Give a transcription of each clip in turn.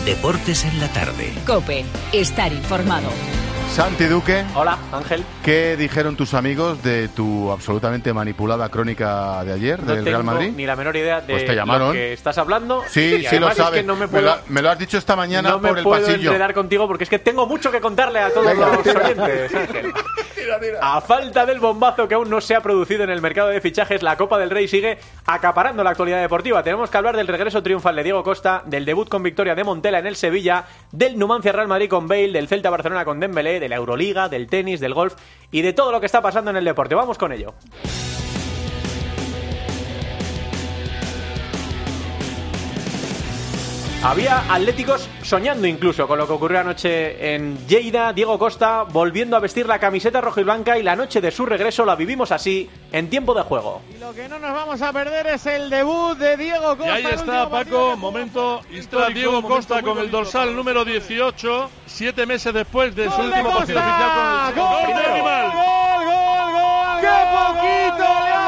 Deportes en la tarde. COPE. Estar informado. Santi Duque. Hola, Ángel. ¿Qué dijeron tus amigos de tu absolutamente manipulada crónica de ayer del Real Madrid? No tengo ni la menor idea de pues te llamaron. lo que estás hablando. Sí, sí lo sabes. Es que me lo has dicho esta mañana por el pasillo. No me puedo enredar contigo porque es que tengo mucho que contarle a todos los oyentes, Ángel. A falta del bombazo que aún no se ha producido en el mercado de fichajes, la Copa del Rey sigue acaparando la actualidad deportiva. Tenemos que hablar del regreso triunfal de Diego Costa, del debut con victoria de Montela en el Sevilla, del Numancia Real Madrid con Bale, del Celta Barcelona con Dembélé, de la Euroliga, del tenis, del golf y de todo lo que está pasando en el deporte. Vamos con ello. Había atléticos soñando incluso con lo que ocurrió anoche en Lleida. Diego Costa volviendo a vestir la camiseta rojiblanca y la noche de su regreso la vivimos así en tiempo de juego. Y lo que no nos vamos a perder es el debut de Diego Costa. Y ahí está, Paco, momento histórico. Diego Costa con el dorsal número 18, 7 meses después de su último partido oficial con el animal. ¡Gol! ¡Qué poquito le ha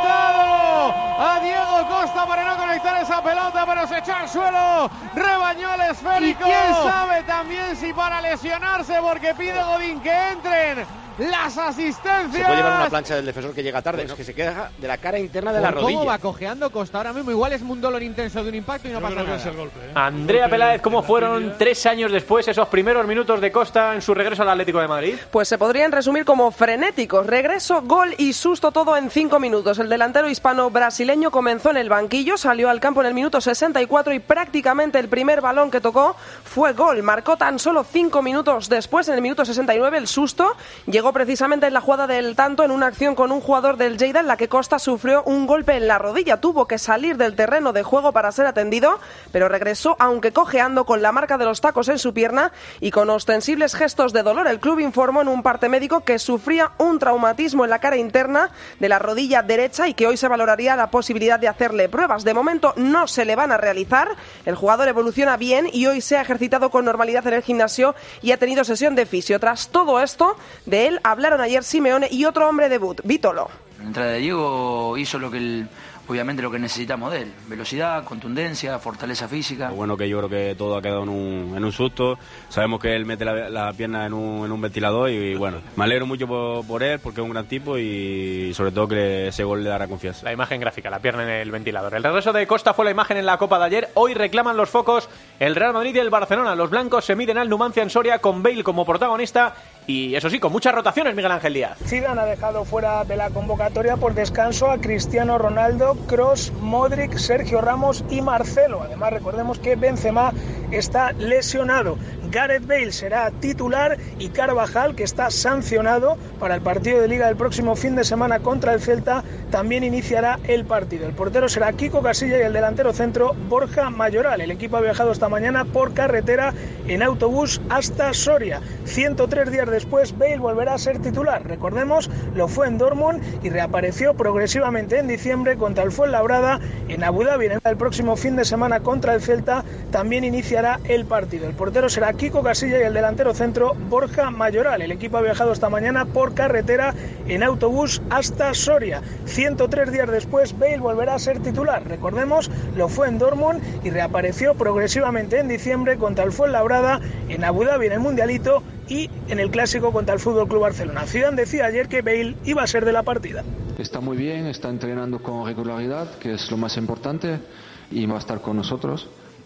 faltado a Diego Costa para no conectar esa pelota, pero se echó al suelo, rebañó el esférico. Y quién sabe también si para lesionarse, porque pide Godín que entren las asistencias. Se puede llevar una plancha del defensor que llega tarde, es que se queda de la cara interna de la rodilla. ¿Cómo va cojeando Costa ahora mismo? Igual es un dolor intenso de un impacto y no pasa nada. Andrea Peláez, ¿cómo fueron 3 años después esos primeros minutos de Costa en su regreso al Atlético de Madrid? Pues se podrían resumir como frenéticos. Regreso, gol y susto, todo en 5 minutos. El delantero hispano-brasileño comenzó en el banquillo, salió al campo en el minuto 64 y prácticamente el primer balón que tocó fue gol. Marcó tan solo 5 minutos después, en el minuto 69, el susto llegó precisamente en la jugada del tanto, en una acción con un jugador del Lleida en la que Costa sufrió un golpe en la rodilla. Tuvo que salir del terreno de juego para ser atendido, pero regresó, aunque cojeando, con la marca de los tacos en su pierna y con ostensibles gestos de dolor. El club informó en un parte médico que sufría un traumatismo en la cara interna de la rodilla derecha y que hoy se valoraría la posibilidad de hacerle pruebas. De momento no se le van a realizar. El jugador evoluciona bien y hoy se ha ejercitado con normalidad en el gimnasio y ha tenido sesión de fisio. Tras todo esto, de él hablaron ayer Simeone y otro hombre debut, Vítolo. La entrada de Diego hizo obviamente lo que necesitamos de él: velocidad, contundencia, fortaleza física. Lo bueno que yo creo que todo ha quedado en un susto. Sabemos que él mete la pierna en un ventilador y bueno, me alegro mucho por él porque es un gran tipo y sobre todo que ese gol le dará confianza. La imagen gráfica, la pierna en el ventilador. El regreso de Costa fue la imagen en la Copa de ayer. Hoy reclaman los focos el Real Madrid y el Barcelona. Los blancos se miden al Numancia en Soria con Bale como protagonista y eso sí, con muchas rotaciones, Miguel Ángel Díaz. Zidane ha dejado fuera de la convocatoria por descanso a Cristiano Ronaldo, Kroos, Modric, Sergio Ramos y Marcelo. Además, recordemos que Benzema está lesionado. Gareth Bale será titular y Carvajal, que está sancionado para el partido de Liga del próximo fin de semana contra el Celta, también iniciará el partido. El portero será Kiko Casilla y el delantero centro Borja Mayoral. El equipo ha viajado esta mañana por carretera en autobús hasta Soria. 103 días después, Bale volverá a ser titular. Recordemos, lo fue en Dortmund y reapareció progresivamente en diciembre contra el Fuenlabrada. En Abu Dhabi, en el próximo fin de semana contra el Celta, también iniciará el partido. El portero será Kiko Casilla y el delantero centro Borja Mayoral. El equipo ha viajado esta mañana por carretera en autobús hasta Soria. 103 días después, Bale volverá a ser titular. Recordemos, lo fue en Dortmund y reapareció progresivamente en diciembre contra el Fuenlabrada, en Abu Dhabi en el Mundialito y en el Clásico contra el FC Barcelona. Zidane decía ayer que Bale iba a ser de la partida. Está muy bien, está entrenando con regularidad, que es lo más importante, y va a estar con nosotros.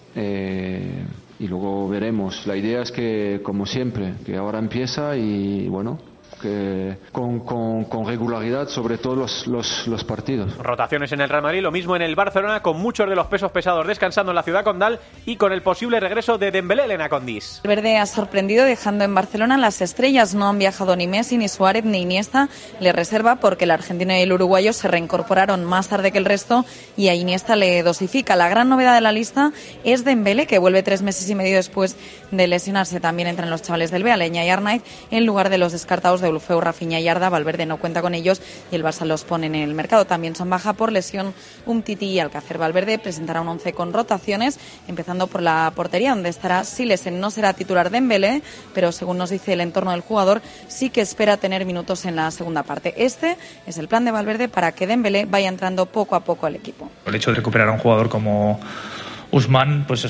Y luego veremos. La idea es que, como siempre, que ahora empieza y bueno, que con regularidad, sobre todo los partidos. Rotaciones en el Real Madrid, lo mismo en el Barcelona, con muchos de los pesos pesados descansando en la ciudad condal y con el posible regreso de Dembélé, Elena Condis. Valverde ha sorprendido dejando en Barcelona las estrellas. No han viajado ni Messi, ni Suárez, ni Iniesta. Le reserva porque el argentino y el uruguayo se reincorporaron más tarde que el resto y a Iniesta le dosifica. La gran novedad de la lista es Dembélé, que vuelve 3 meses y medio después de lesionarse. También entran los chavales del Bealeña y Arnaiz en lugar de los descartados de Deulofeu, Rafinha y Arda. Valverde no cuenta con ellos y el Barça los pone en el mercado. También son baja por lesión Umtiti y Alcácer. Valverde presentará un 11 con rotaciones, empezando por la portería, donde estará Silesen. No será titular Dembélé, pero según nos dice el entorno del jugador, sí que espera tener minutos en la segunda parte. Este es el plan de Valverde para que Dembélé vaya entrando poco a poco al equipo. El hecho de recuperar a un jugador como Usman pues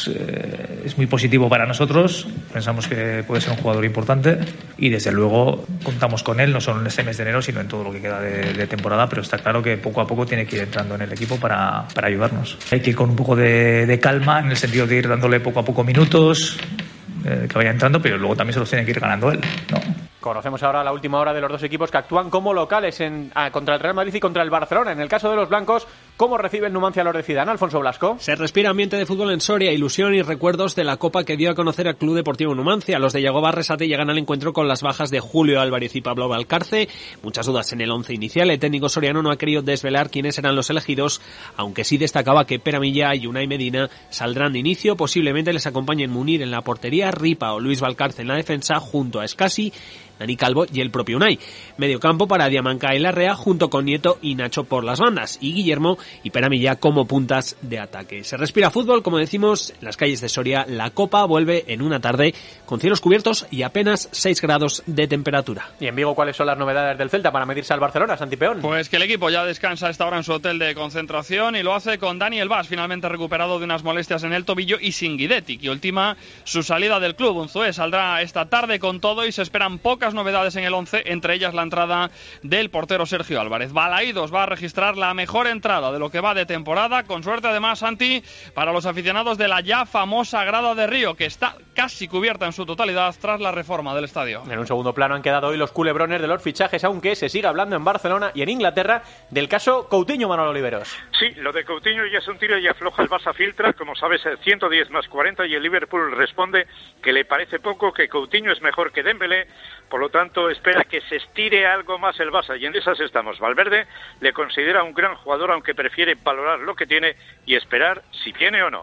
es muy positivo para nosotros, pensamos que puede ser un jugador importante y desde luego contamos con él, no solo en este mes de enero, sino en todo lo que queda de temporada, pero está claro que poco a poco tiene que ir entrando en el equipo para ayudarnos. Hay que ir con un poco de calma, en el sentido de ir dándole poco a poco minutos, que vaya entrando, pero luego también se los tiene que ir ganando él, ¿no? Conocemos ahora la última hora de los dos equipos que actúan como locales contra el Real Madrid y contra el Barcelona. En el caso de los blancos, ¿cómo recibe el Numancia a los de Zidane, Alfonso Blasco? Se respira ambiente de fútbol en Soria, ilusión y recuerdos de la Copa que dio a conocer al Club Deportivo Numancia. Los de Yagoba Arrasate llegan al encuentro con las bajas de Julio Álvarez y Pablo Valcarce. Muchas dudas en el once inicial. El técnico soriano no ha querido desvelar quiénes eran los elegidos, aunque sí destacaba que Pere Millá y Unai Medina saldrán de inicio. Posiblemente les acompañen Munir en la portería, Ripa o Luis Valcarce en la defensa, junto a Escasi, Dani Calvo y el propio Unai. Medio campo para Diamanca y Larrea, junto con Nieto y Nacho por las bandas, y Guillermo y Pere Millá como puntas de ataque. Se respira fútbol, como decimos, en las calles de Soria. La Copa vuelve en una tarde con cielos cubiertos y apenas 6 grados de temperatura. ¿Y en Vigo cuáles son las novedades del Celta para medirse al Barcelona, Santi Peón? Pues que el equipo ya descansa a esta hora en su hotel de concentración y lo hace con Daniel Vaz, finalmente recuperado de unas molestias en el tobillo, y sin Guidetti, que ultima su salida del club. Unzué saldrá esta tarde con todo y se esperan pocas novedades en el 11, entre ellas la entrada del portero Sergio Álvarez. Balaídos va a registrar la mejor entrada de lo que va de temporada, con suerte además, Santi, para los aficionados de la ya famosa grada de Río, que está casi cubierta en su totalidad tras la reforma del estadio. En un segundo plano han quedado hoy los culebrones de los fichajes, aunque se sigue hablando en Barcelona y en Inglaterra del caso Coutinho, Manolo Oliveros. Sí, lo de Coutinho ya es un tiro y afloja. El Barça filtra, como sabes, 110 más 40, y el Liverpool responde que le parece poco, que Coutinho es mejor que Dembélé. Por lo tanto, espera que se estire algo más el Barça, y en esas estamos. Valverde le considera un gran jugador, aunque prefiere valorar lo que tiene y esperar si viene o no.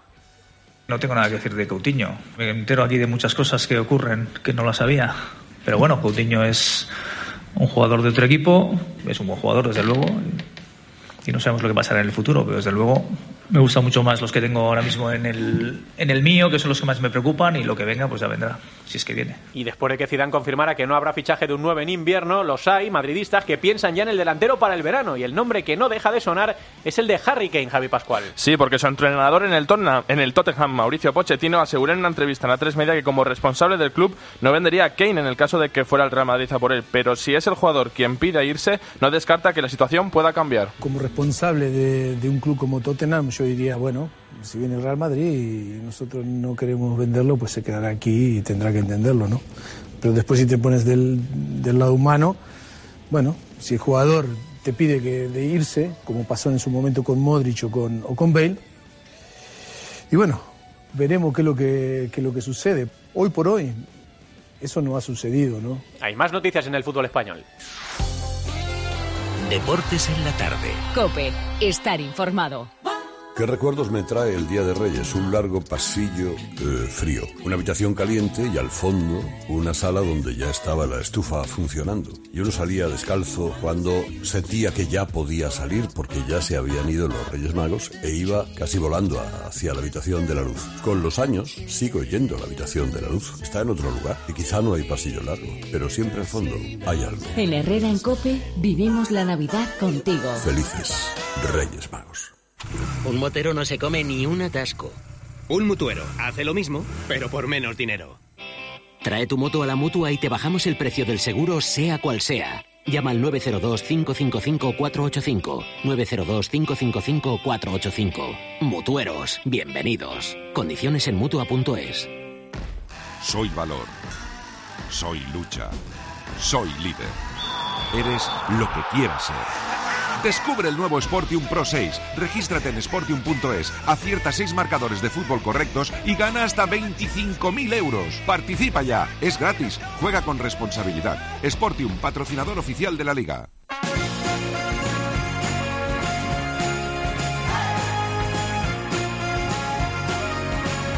No tengo nada que decir de Coutinho. Me entero aquí de muchas cosas que ocurren que no las sabía. Pero bueno, Coutinho es un jugador de otro equipo, es un buen jugador, desde luego, y no sabemos lo que pasará en el futuro, pero desde luego me gustan mucho más los que tengo ahora mismo en el mío, que son los que más me preocupan, y lo que venga pues ya vendrá, si es que viene. Y después de que Zidane confirmara que no habrá fichaje de un 9 en invierno, los hay madridistas que piensan ya en el delantero para el verano, y el nombre que no deja de sonar es el de Harry Kane, Javi Pascual. Sí, porque su entrenador en el Tottenham, Mauricio Pochettino, aseguró en una entrevista en A3 Media que como responsable del club no vendería a Kane en el caso de que fuera el Real Madrid a por él, pero si es el jugador quien pide irse, no descarta que la situación pueda cambiar. Como responsable de un club como Tottenham, yo diría, bueno, si viene el Real Madrid y nosotros no queremos venderlo, pues se quedará aquí y tendrá que entenderlo, ¿no? Pero después, si te pones del lado humano, bueno, si el jugador te pide de irse, como pasó en su momento con Modric o con Bale, y bueno, veremos qué es lo que sucede. Hoy por hoy, eso no ha sucedido, ¿no? Hay más noticias en el fútbol español. Deportes en la tarde. COPE. Estar informado. ¿Qué recuerdos me trae el Día de Reyes? Un largo pasillo frío, una habitación caliente y al fondo una sala donde ya estaba la estufa funcionando. Yo no salía descalzo cuando sentía que ya podía salir porque ya se habían ido los Reyes Magos e iba casi volando hacia la habitación de la luz. Con los años sigo yendo a la habitación de la luz. Está en otro lugar y quizá no hay pasillo largo, pero siempre al fondo hay algo. En Herrera en COPE vivimos la Navidad contigo. Felices Reyes Magos. Un motero no se come ni un atasco. Un mutuero hace lo mismo, pero por menos dinero. Trae tu moto a la Mutua y te bajamos el precio del seguro, sea cual sea. Llama al 902-555-485. 902-555-485. Mutueros, bienvenidos. Condiciones en Mutua.es. Soy valor. Soy lucha. Soy líder. Eres lo que quieras ser. Descubre el nuevo Sportium Pro 6. Regístrate en Sportium.es, acierta 6 marcadores de fútbol correctos y gana hasta 25.000 euros. Participa ya, es gratis, juega con responsabilidad. Sportium, patrocinador oficial de la Liga.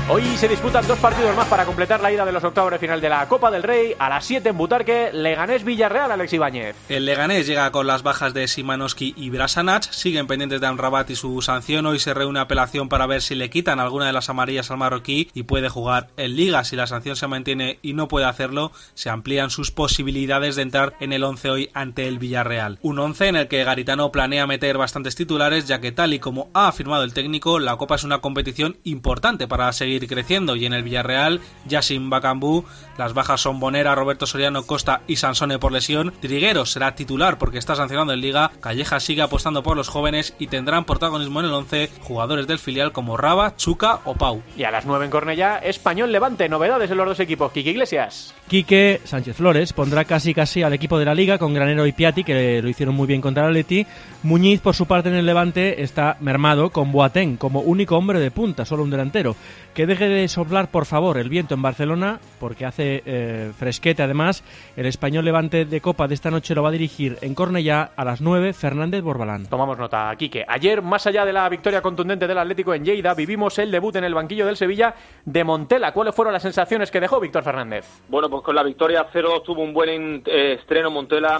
Hoy se disputan 2 partidos más para completar la ida de los octavos de final de la Copa del Rey. A las 7 en Butarque, Leganés-Villarreal, Alex Ibáñez. El Leganés llega con las bajas de Szymanowski y Brasanac. Siguen pendientes de Amrabat y su sanción. Hoy se reúne apelación para ver si le quitan alguna de las amarillas al marroquí y puede jugar en Liga. Si la sanción se mantiene y no puede hacerlo, se amplían sus posibilidades de entrar en el 11 hoy ante el Villarreal. Un 11 en el que Garitano planea meter bastantes titulares, ya que tal y como ha afirmado el técnico, la Copa es una competición importante para seguir creciendo, y en el Villarreal, Yassin Bakambu, las bajas son Bonera, Roberto Soriano, Costa y Sansone por lesión. Trigueros será titular porque está sancionado en Liga. Calleja sigue apostando por los jóvenes y tendrán protagonismo en el 11 jugadores del filial como Raba, Chuca o Pau. Y a las 9 en Cornellá, Español Levante, novedades en los dos equipos. Quique Iglesias. Quique Sánchez Flores pondrá casi al equipo de la Liga con Granero y Piatti, que lo hicieron muy bien contra el Atleti. Muñiz, por su parte, en el Levante está mermado con Boateng como único hombre de punta, solo un delantero. Que deje de soplar, por favor, el viento en Barcelona, porque hace fresquete. Además, el Español Levante de Copa de esta noche lo va a dirigir en Cornellá a las 9 Fernández Borbalán. Tomamos nota, Quique. Ayer, más allá de la victoria contundente del Atlético en Lleida, vivimos el debut en el banquillo del Sevilla de Montela. ¿Cuáles fueron las sensaciones que dejó Víctor Fernández? Bueno, pues con la victoria 0 tuvo un buen estreno Montela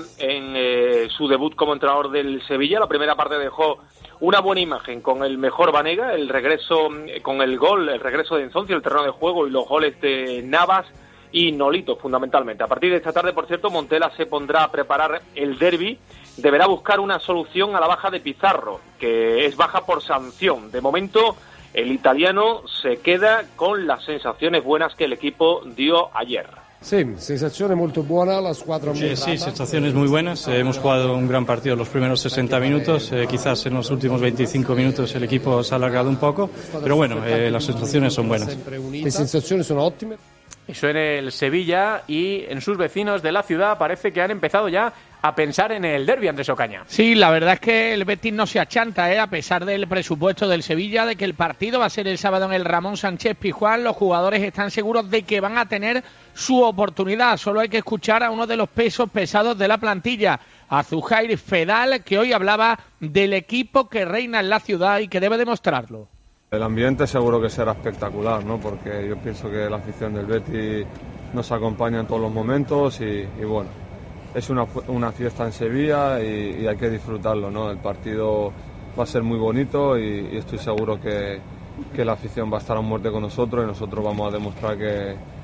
en su debut como entrenador del Sevilla. La primera parte dejó una buena imagen con el mejor Banega, el regreso con el gol, el regreso de Enzoncio, el terreno de juego y los goles de Navas y Nolito, fundamentalmente. A partir de esta tarde, por cierto, Montela se pondrá a preparar el derbi. Deberá buscar una solución a la baja de Pizarro, que es baja por sanción. De momento, el italiano se queda con las sensaciones buenas que el equipo dio ayer. Sí, sensaciones muy buenas, la escuadra muy sí, sensaciones muy buenas. Hemos jugado un gran partido los primeros 60 minutos. Quizás en los últimos 25 minutos el equipo se ha alargado un poco, pero bueno, las sensaciones son buenas. Las sensaciones son óptimas. Eso en el Sevilla, y en sus vecinos de la ciudad parece que han empezado ya a pensar en el derbi, Andrés Ocaña. Sí, la verdad es que el Betis no se achanta, a pesar del presupuesto del Sevilla, de que el partido va a ser el sábado en el Ramón Sánchez Pizjuán. Los jugadores están seguros de que van a tener su oportunidad. Solo hay que escuchar a uno de los pesos pesados de la plantilla, a Zuhair Fedal, que hoy hablaba del equipo que reina en la ciudad y que debe demostrarlo. El ambiente seguro que será espectacular, ¿no? Porque yo pienso que la afición del Betis nos acompaña en todos los momentos y bueno, es una fiesta en Sevilla y hay que disfrutarlo, ¿no? El partido va a ser muy bonito y estoy seguro que la afición va a estar a muerte con nosotros y nosotros vamos a demostrar que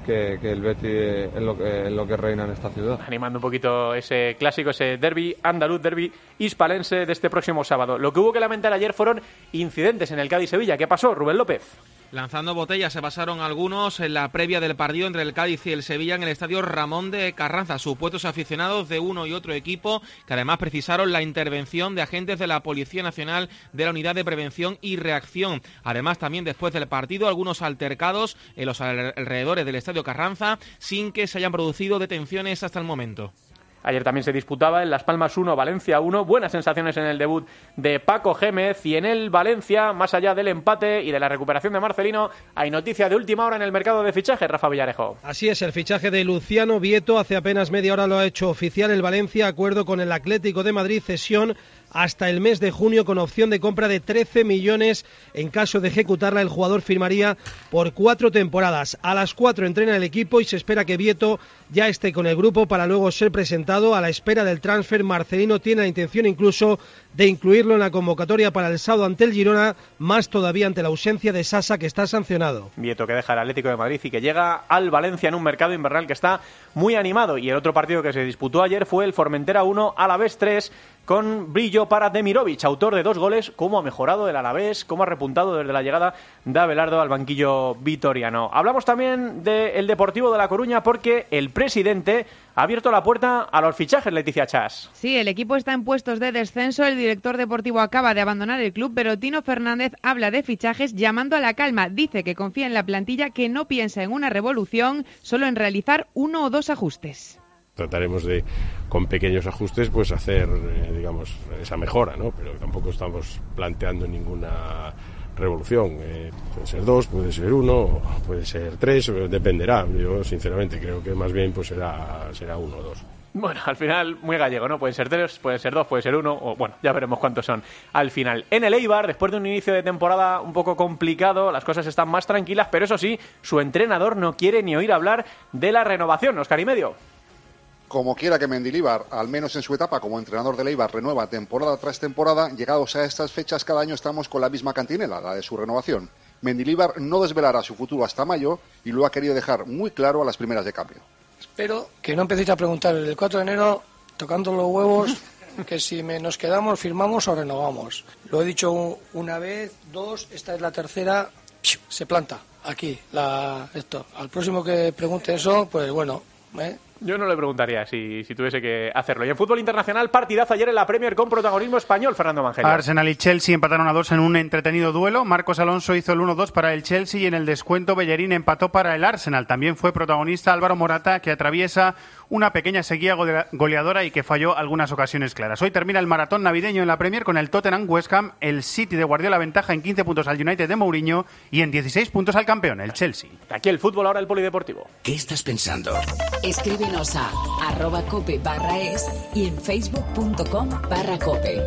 el Betis es lo que reina en esta ciudad. Animando un poquito ese clásico, ese derbi andaluz, derbi hispalense de este próximo sábado. Lo que hubo que lamentar ayer fueron incidentes en el Cádiz-Sevilla. ¿Qué pasó, Rubén López? Lanzando botellas se pasaron algunos en la previa del partido entre el Cádiz y el Sevilla en el estadio Ramón de Carranza. Supuestos aficionados de uno y otro equipo que además precisaron la intervención de agentes de la Policía Nacional de la Unidad de Prevención y Reacción. Además, también después del partido, algunos altercados en los alrededores del estadio Carranza sin que se hayan producido detenciones hasta el momento. Ayer también se disputaba en Las Palmas 1, Valencia 1. Buenas sensaciones en el debut de Paco Gémez. Y en el Valencia, más allá del empate y de la recuperación de Marcelino, hay noticia de última hora en el mercado de fichajes, Rafa Villarejo. Así es, el fichaje de Luciano Vieto hace apenas media hora lo ha hecho oficial el Valencia, acuerdo con el Atlético de Madrid, cesión hasta el mes de junio con opción de compra de 13 millones. En caso de ejecutarla, el jugador firmaría por 4 temporadas. A las 4 entrena el equipo y se espera que Vieto ya esté con el grupo para luego ser presentado. A la espera del transfer, Marcelino tiene la intención incluso de incluirlo en la convocatoria para el sábado ante el Girona, más todavía ante la ausencia de Sasa, que está sancionado. Vieto, que deja el Atlético de Madrid y que llega al Valencia en un mercado invernal que está muy animado. Y el otro partido que se disputó ayer fue el Formentera 1, Alavés 3, con brillo para Demirovic, autor de 2 goles. Cómo ha mejorado el Alavés, cómo ha repuntado desde la llegada de Abelardo al banquillo vitoriano. Hablamos también del Deportivo de La Coruña, porque el presidente ha abierto la puerta a los fichajes, Leticia Chas. Sí, el equipo está en puestos de descenso, el director deportivo acaba de abandonar el club, pero Tino Fernández habla de fichajes llamando a la calma. Dice que confía en la plantilla, que no piensa en una revolución, solo en realizar 1 o 2 ajustes. Trataremos de, con pequeños ajustes, pues hacer, digamos, esa mejora, ¿no? Pero tampoco estamos planteando ninguna revolución. Puede ser 2, puede ser 1, puede ser 3, dependerá. Yo, sinceramente, creo que más bien pues será 1 o 2. Bueno, al final muy gallego, ¿no? Pueden ser 3, pueden ser 2, puede ser 1, o bueno, ya veremos cuántos son al final. En el Eibar, después de un inicio de temporada un poco complicado, las cosas están más tranquilas, pero eso sí, su entrenador no quiere ni oír hablar de la renovación. Óscar y medio. Como quiera que Mendilibar, al menos en su etapa como entrenador del Eibar, renueva temporada tras temporada, llegados a estas fechas cada año estamos con la misma cantinela, la de su renovación. Mendilibar no desvelará su futuro hasta mayo y lo ha querido dejar muy claro a las primeras de cambio. Espero que no empecéis a preguntar el 4 de enero, tocando los huevos, que si nos quedamos, firmamos o renovamos. Lo he dicho una vez, 2, esta es la tercera, se planta aquí esto. Al próximo que pregunte eso, pues bueno, Yo no le preguntaría si tuviese que hacerlo. Y en fútbol internacional, partidazo ayer en la Premier con protagonismo español, Fernando Mangelio. Arsenal y Chelsea empataron a 2 en un entretenido duelo. Marcos Alonso hizo el 1-2 para el Chelsea y en el descuento Bellerín empató para el Arsenal. También fue protagonista Álvaro Morata, que atraviesa una pequeña sequía goleadora y que falló algunas ocasiones claras. Hoy termina el maratón navideño en la Premier con el Tottenham West Ham, el City de Guardiola ventaja en 15 puntos al United de Mourinho y en 16 puntos al campeón, el Chelsea. Aquí el fútbol, ahora el polideportivo. ¿Qué estás pensando? Escríbenos a @cope/es y en facebook.com/cope.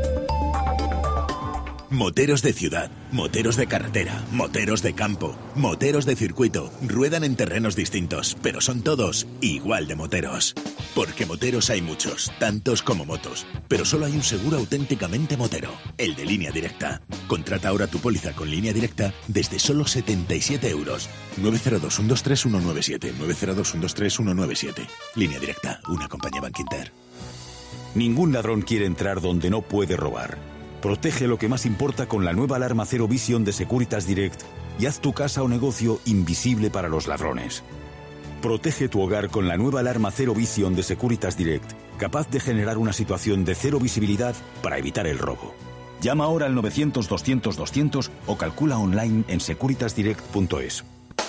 Moteros de ciudad, moteros de carretera, moteros de campo, moteros de circuito, ruedan en terrenos distintos, pero son todos igual de moteros. Porque moteros hay muchos, tantos como motos, pero solo hay un seguro auténticamente motero, el de Línea Directa. Contrata ahora tu póliza con Línea Directa desde solo 77 euros. 902-123-197, 902-123-197. Línea Directa, una compañía Bankinter. Ningún ladrón quiere entrar donde no puede robar. Protege lo que más importa con la nueva alarma Zero Vision de Securitas Direct y haz tu casa o negocio invisible para los ladrones. Protege tu hogar con la nueva alarma Zero Vision de Securitas Direct, capaz de generar una situación de cero visibilidad para evitar el robo. Llama ahora al 900-200-200 o calcula online en securitasdirect.es.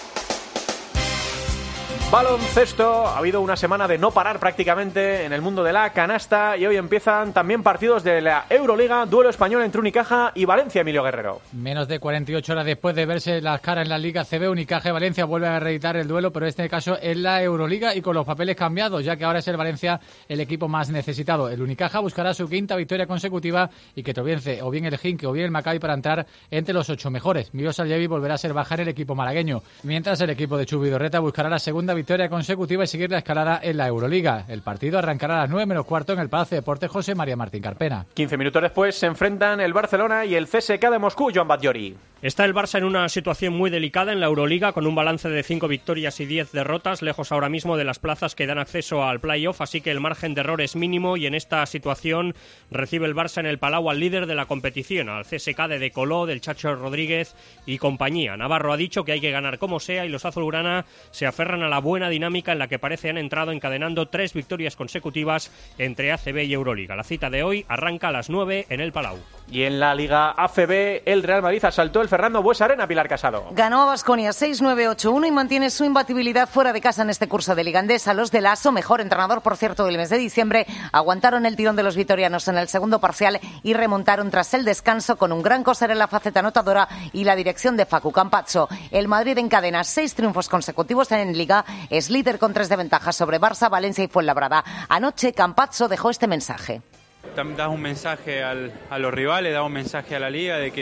Baloncesto, ha habido una semana de no parar prácticamente en el mundo de la canasta y hoy empiezan también partidos de la Euroliga, duelo español entre Unicaja y Valencia, Emilio Guerrero. Menos de 48 horas después de verse las caras en la Liga CB, Unicaja y Valencia vuelven a reeditar el duelo, pero en este caso en la Euroliga y con los papeles cambiados, ya que ahora es el Valencia el equipo más necesitado. El Unicaja buscará su quinta victoria consecutiva y que tropiece o bien el Hinkie o bien el Maccabi para entrar entre los 8 mejores. Miroslav volverá a ser bajar el equipo malagueño, mientras el equipo de Chubi Vidorreta buscará la segunda victoria consecutiva y seguir la escalada en la Euroliga. El partido arrancará a las 9:15 en el Palacio de Deportes José María Martín Carpena. 15 minutos después se enfrentan el Barcelona y el CSKA de Moscú, Joan Batllori. Está el Barça en una situación muy delicada en la Euroliga, con un balance de 5 victorias y 10 derrotas, lejos ahora mismo de las plazas que dan acceso al playoff, así que el margen de error es mínimo y en esta situación recibe el Barça en el Palau al líder de la competición, al CSKA de Coló, del Chacho Rodríguez y compañía. Navarro ha dicho que hay que ganar como sea y los azulgrana se aferran a la buena dinámica en la que parece han entrado encadenando 3 victorias consecutivas entre ACB y Euroliga. La cita de hoy arranca a las 9 en el Palau. Y en la Liga ACB, el Real Madrid asaltó el Fernando Buesa-Arena, Pilar Casado. Ganó a Baskonia 6-9-8-1 y mantiene su imbatibilidad fuera de casa en este curso de Liga Endesa. Los de Lasso, mejor entrenador por cierto del mes de diciembre, aguantaron el tirón de los vitorianos en el segundo parcial y remontaron tras el descanso con un gran coser en la faceta anotadora y la dirección de Facu Campazzo. El Madrid encadena 6 triunfos consecutivos en Liga, es líder con 3 de ventaja sobre Barça, Valencia y Fuenlabrada. Anoche Campazzo dejó este mensaje. Da un mensaje a los rivales, da un mensaje a la Liga de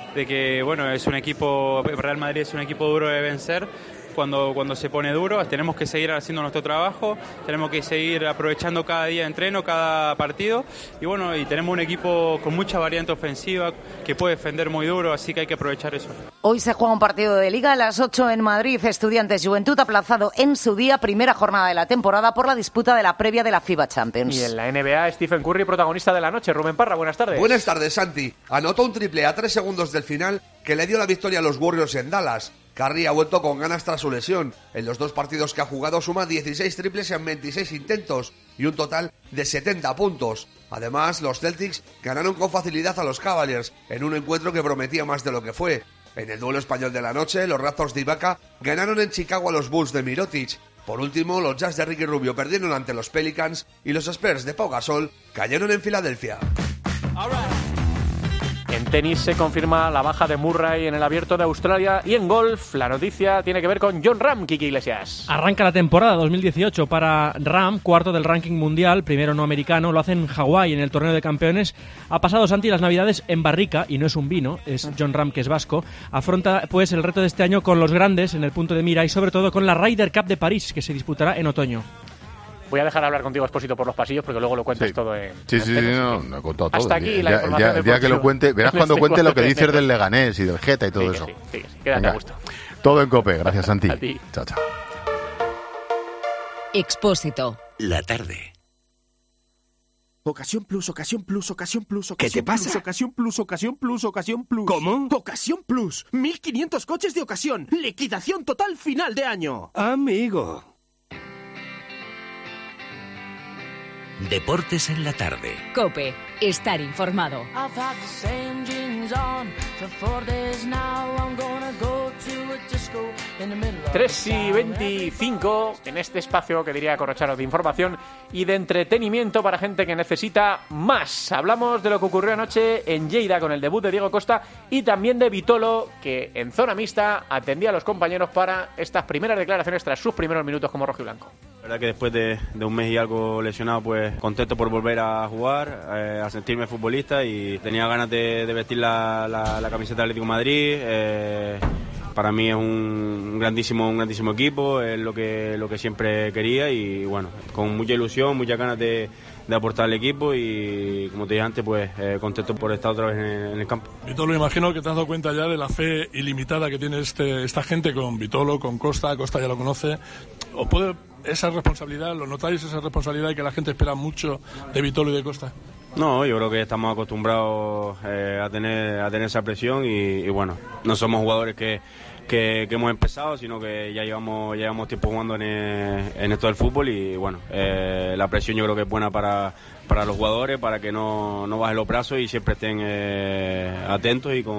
que bueno, es un equipo, Real Madrid es un equipo duro de vencer. Cuando se pone duro, tenemos que seguir haciendo nuestro trabajo, tenemos que seguir aprovechando cada día de entreno, cada partido y bueno, y tenemos un equipo con mucha variante ofensiva que puede defender muy duro, así que hay que aprovechar eso. Hoy se juega un partido de Liga a las 8 en Madrid. Estudiantes Juventud aplazado en su día, primera jornada de la temporada por la disputa de la previa de la FIBA Champions. Y en la NBA, Stephen Curry, protagonista de la noche. Rubén Parra, buenas tardes. Buenas tardes, Santi. Anotó un triple a 3 segundos del final que le dio la victoria a los Warriors en Dallas. Curry ha vuelto con ganas tras su lesión. En los 2 partidos que ha jugado suma 16 triples en 26 intentos y un total de 70 puntos. Además, los Celtics ganaron con facilidad a los Cavaliers en un encuentro que prometía más de lo que fue. En el duelo español de la noche, los Raptors de Ibaka ganaron en Chicago a los Bulls de Mirotic. Por último, los Jazz de Ricky Rubio perdieron ante los Pelicans y los Spurs de Pau Gasol cayeron en Filadelfia. En tenis se confirma la baja de Murray en el Abierto de Australia y en golf la noticia tiene que ver con Jon Rahm, Kiki Iglesias. Arranca la temporada 2018 para Rahm, cuarto del ranking mundial, primero no americano, lo hace en Hawái en el torneo de campeones. Ha pasado Santi las navidades en barrica y no es un vino, es Jon Rahm que es vasco. Afronta pues el reto de este año con los grandes en el punto de mira y sobre todo con la Ryder Cup de París que se disputará en otoño. Voy a dejar hablar contigo, Expósito, por los pasillos, porque luego lo cuentes todo en... Sí, no he contado todo. Hasta aquí la información ya que lo cuente, verás cuando cuente lo que dices del Leganés y del Geta y todo eso. Sí, quédate a gusto. Todo en COPE, gracias Santi. A ti. Chao. Expósito. La tarde. Ocasión Plus, Ocasión Plus, Ocasión Plus, ¿Qué te pasa? Ocasión Plus, Ocasión Plus, Ocasión Plus. ¿Cómo? Ocasión Plus, 1.500 coches de ocasión, liquidación total final de año. Amigo. Deportes en la tarde. COPE. Estar informado. 3:25 en este espacio que diría Corrochano de información y de entretenimiento para gente que necesita más. Hablamos de lo que ocurrió anoche en Lleida con el debut de Diego Costa y también de Vitolo, que en zona mixta atendía a los compañeros para estas primeras declaraciones tras sus primeros minutos como rojiblanco. La verdad que después de un mes y algo lesionado, pues contento por volver a jugar, a sentirme futbolista y tenía ganas de vestir la camiseta del Atlético de Madrid. Para mí es un grandísimo equipo, es lo que siempre quería y bueno, con mucha ilusión, muchas ganas de aportar al equipo y como te dije antes, pues contento por estar otra vez en el campo. Vitolo, imagino que te has dado cuenta ya de la fe ilimitada que tiene esta gente con Vitolo, con Costa ya lo conoce. ¿Os puede esa responsabilidad, lo notáis esa responsabilidad y que la gente espera mucho de Vitolo y de Costa? No, yo creo que estamos acostumbrados a tener esa presión y bueno, no somos jugadores que hemos empezado, sino que ya llevamos tiempo jugando en esto del fútbol y bueno, la presión yo creo que es buena para los jugadores, para que no bajen los brazos y siempre estén atentos y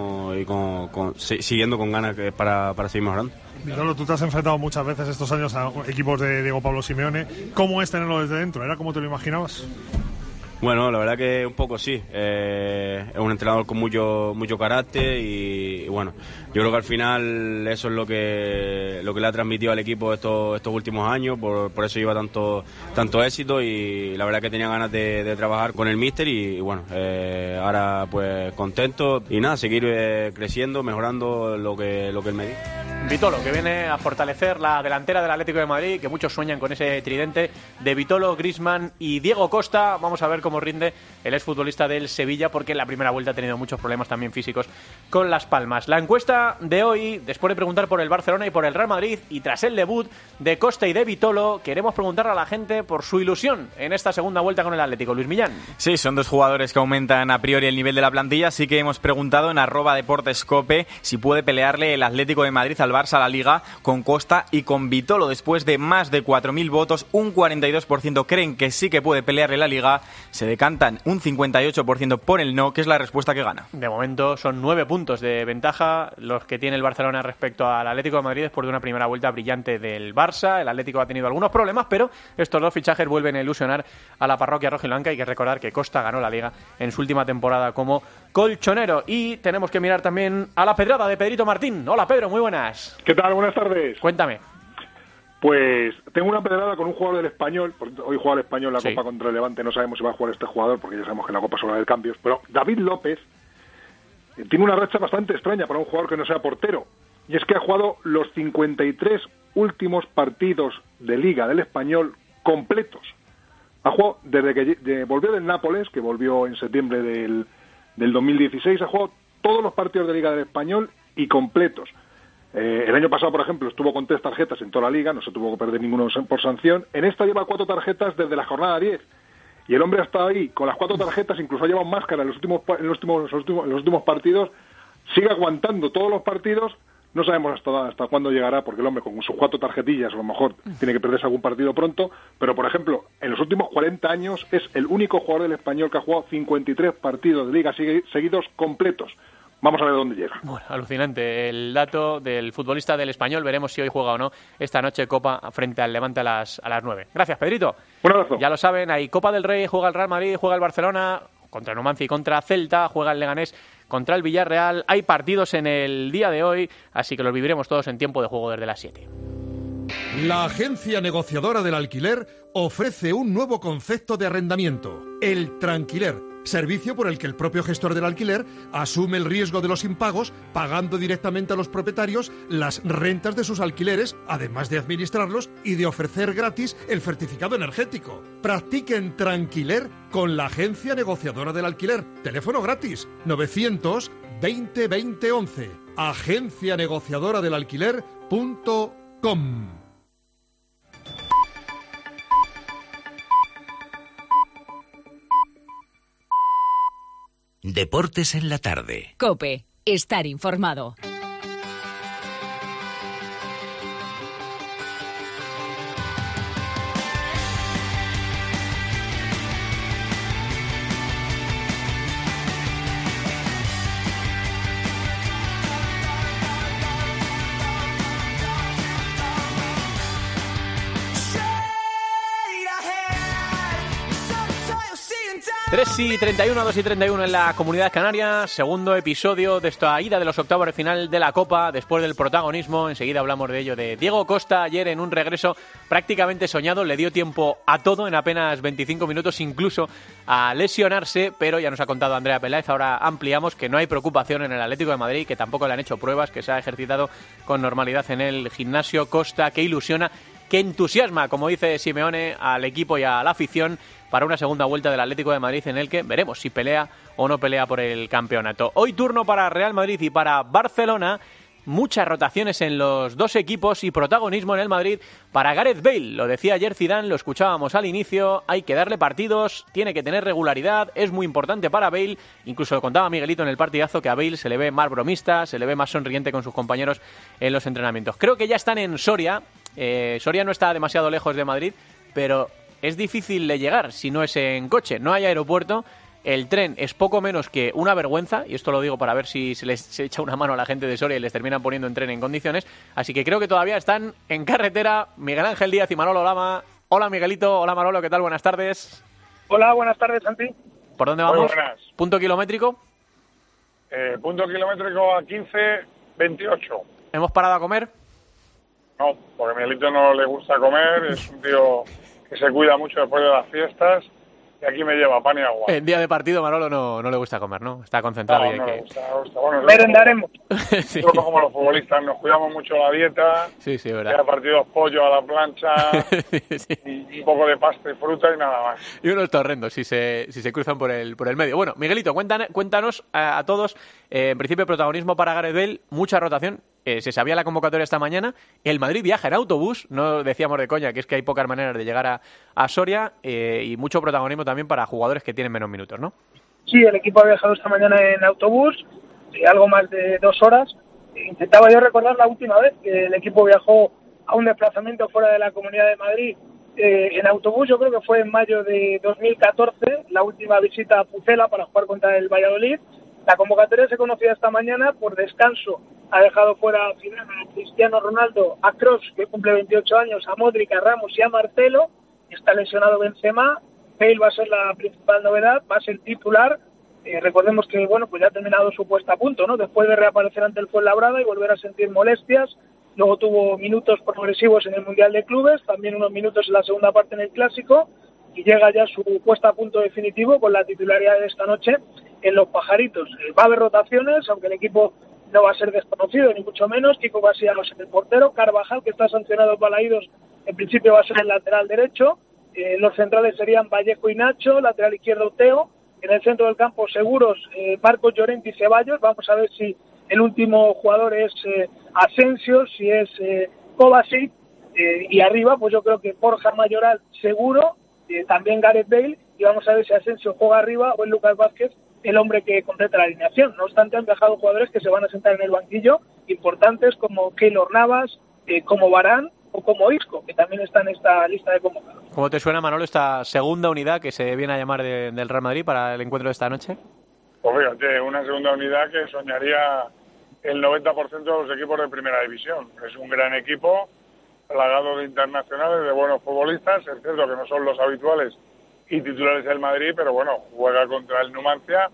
siguiendo con ganas para seguir mejorando. Vitolo, tú te has enfrentado muchas veces estos años a equipos de Diego Pablo Simeone. ¿Cómo es tenerlo desde dentro? ¿Era como te lo imaginabas? Bueno, la verdad que un poco sí. Es un entrenador con mucho carácter y bueno, yo creo que al final eso es lo que le ha transmitido al equipo estos últimos años, por eso lleva tanto éxito y la verdad que tenía ganas de trabajar con el míster y bueno, ahora pues contento y nada, seguir creciendo, mejorando lo que él me dice. Vitolo, que viene a fortalecer la delantera del Atlético de Madrid, que muchos sueñan con ese tridente de Vitolo, Griezmann y Diego Costa. Vamos a ver cómo rinde el exfutbolista del Sevilla, porque en la primera vuelta ha tenido muchos problemas también físicos con Las Palmas. La encuesta de hoy, después de preguntar por el Barcelona y por el Real Madrid, y tras el debut de Costa y de Vitolo, queremos preguntarle a la gente por su ilusión en esta segunda vuelta con el Atlético. Luis Millán. Sí, son dos jugadores que aumentan a priori el nivel de la plantilla, así que hemos preguntado en @deportescope si puede pelearle el Atlético de Madrid al Barça a la Liga con Costa y con Vitolo. Después de más de 4.000 votos, un 42% creen que sí que puede pelearle la Liga, se decantan un 58% por el no, que es la respuesta que gana. De momento son 9 puntos de ventaja los que tiene el Barcelona respecto al Atlético de Madrid después de una primera vuelta brillante del Barça. El Atlético ha tenido algunos problemas, pero estos dos fichajes vuelven a ilusionar a la parroquia rojiblanca. Hay que recordar que Costa ganó la Liga en su última temporada como colchonero. Y tenemos que mirar también a la pedrada de Pedrito Martín. Hola Pedro, muy buenas. ¿Qué tal? Buenas tardes. Cuéntame. Pues tengo una pedrada con un jugador del Español, porque hoy juega el Español la Copa contra el Levante, no sabemos si va a jugar este jugador, porque ya sabemos que la Copa suele haber cambios, pero David López tiene una racha bastante extraña para un jugador que no sea portero, y es que ha jugado los 53 últimos partidos de Liga del Español completos. Ha jugado desde que volvió del Nápoles, que volvió en septiembre del 2016, ha jugado todos los partidos de Liga del Español y completos. El año pasado, por ejemplo, estuvo con 3 tarjetas en toda la Liga, no se tuvo que perder ninguno por sanción. En esta lleva 4 tarjetas desde la jornada 10. Y el hombre ha estado ahí con las 4 tarjetas, incluso ha llevado máscara en los últimos partidos. Sigue aguantando todos los partidos. No sabemos hasta cuándo llegará, porque el hombre con sus 4 tarjetillas a lo mejor tiene que perderse algún partido pronto. Pero, por ejemplo, en los últimos 40 años es el único jugador del Español que ha jugado 53 partidos de Liga seguidos completos. Vamos a ver dónde llega. Bueno, alucinante el dato del futbolista del Español. Veremos si hoy juega o no esta noche Copa frente al Levante a las 9. Gracias, Pedrito. Un abrazo. Ya lo saben, hay Copa del Rey, juega el Real Madrid, juega el Barcelona contra Numancia y contra Celta, juega el Leganés contra el Villarreal. Hay partidos en el día de hoy, así que los viviremos todos en tiempo de juego desde las 7. La agencia negociadora del alquiler ofrece un nuevo concepto de arrendamiento, el tranquiler, servicio por el que el propio gestor del alquiler asume el riesgo de los impagos, pagando directamente a los propietarios las rentas de sus alquileres, además de administrarlos y de ofrecer gratis el certificado energético. Practiquen tranquiler con la agencia negociadora del alquiler. Teléfono gratis 900 20 20 11. agencianegociadoradelalquiler.com. Deportes en la tarde. COPE. Estar informado. Y 31, 2 y 31 en la Comunidad Canaria, segundo episodio de esta ida de los octavos de final de la Copa, después del protagonismo. Enseguida hablamos de ello, de Diego Costa. Ayer, en un regreso prácticamente soñado, le dio tiempo a todo en apenas 25 minutos, incluso a lesionarse, pero ya nos ha contado Andrea Peláez. Ahora ampliamos que no hay preocupación en el Atlético de Madrid, que tampoco le han hecho pruebas, que se ha ejercitado con normalidad en el gimnasio. Costa, que ilusiona, que entusiasma, como dice Simeone, al equipo y a la afición para una segunda vuelta del Atlético de Madrid, en el que veremos si pelea o no pelea por el campeonato. Hoy turno para Real Madrid y para Barcelona. Muchas rotaciones en los dos equipos y protagonismo en el Madrid para Gareth Bale. Lo decía ayer Zidane, lo escuchábamos al inicio. Hay que darle partidos, tiene que tener regularidad, es muy importante para Bale. Incluso lo contaba Miguelito en el partidazo, que a Bale se le ve más bromista, se le ve más sonriente con sus compañeros en los entrenamientos. Creo que ya están en Soria. Soria no está demasiado lejos de Madrid, pero es difícil de llegar si no es en coche. No hay aeropuerto, el tren es poco menos que una vergüenza, y esto lo digo para ver si se echa una mano a la gente de Soria y les terminan poniendo en tren en condiciones. Así que creo que todavía están en carretera Miguel Ángel Díaz y Manolo Lama. Hola Miguelito, hola Manolo, ¿qué tal? Buenas tardes. Hola, buenas tardes, Santi. ¿Por dónde vamos? Muy buenas. ¿Punto kilométrico? Punto kilométrico a 15:28. ¿Hemos parado a comer? No, porque a Miguelito no le gusta comer, es un tío que se cuida mucho después de las fiestas, y aquí me lleva pan y agua. En día de partido Manolo no le gusta comer, ¿no? Está concentrado. No, le gusta. Bueno, merendaremos. Sí. Nosotros como los futbolistas nos cuidamos mucho la dieta. Sí, verdad. Cada partido pollo a la plancha, sí. Y un poco de pasta y fruta y nada más. Y unos torrendos si se cruzan por el medio. Bueno, Miguelito, cuéntanos a todos, en principio protagonismo para Gareth Bale, mucha rotación. Se sabía la convocatoria esta mañana. El Madrid viaja en autobús, no decíamos de coña, que es que hay pocas maneras de llegar a Soria, y mucho protagonismo también para jugadores que tienen menos minutos, ¿no? Sí, el equipo ha viajado esta mañana en autobús, algo más de 2 horas. Intentaba yo recordar la última vez que el equipo viajó a un desplazamiento fuera de la Comunidad de Madrid en autobús. Yo creo que fue en mayo de 2014, la última visita a Pucela para jugar contra el Valladolid. La convocatoria se conocía esta mañana. Por descanso ha dejado fuera a Cristiano Ronaldo, a Kroos, que cumple 28 años, a Modric, a Ramos y a Marcelo. Está lesionado Benzema. Bale va a ser la principal novedad, va a ser titular. Recordemos que pues ya ha terminado su puesta a punto, ¿no? Después de reaparecer ante el Fuenlabrada y volver a sentir molestias. Luego tuvo minutos progresivos en el Mundial de Clubes, también unos minutos en la segunda parte en el Clásico, y llega ya su puesta a punto definitivo con la titularidad de esta noche en Los Pajaritos. Va a haber rotaciones, aunque el equipo no va a ser desconocido, ni mucho menos. Kiko García va a ser el portero. Carvajal, que está sancionado para Balaídos, en principio va a ser el lateral derecho. Los centrales serían Vallejo y Nacho, lateral izquierdo Teo. En el centro del campo, seguros, Marcos Llorente y Ceballos. Vamos a ver si el último jugador es Asensio, si es Kovacic. Y arriba, pues yo creo que Borja Mayoral seguro, también Gareth Bale, y vamos a ver si Asensio juega arriba o es Lucas Vázquez el hombre que completa la alineación. No obstante, han viajado jugadores que se van a sentar en el banquillo, importantes como Keylor Navas, como Varane o como Isco, que también está en esta lista de convocados. ¿Cómo te suena, Manolo, esta segunda unidad que se viene a llamar del Real Madrid para el encuentro de esta noche? Pues fíjate, una segunda unidad que soñaría el 90% de los equipos de primera división. Es un gran equipo, plagado de internacionales, de buenos futbolistas. Es cierto que no son los habituales y titulares del Madrid, pero bueno, juega contra el Numancia,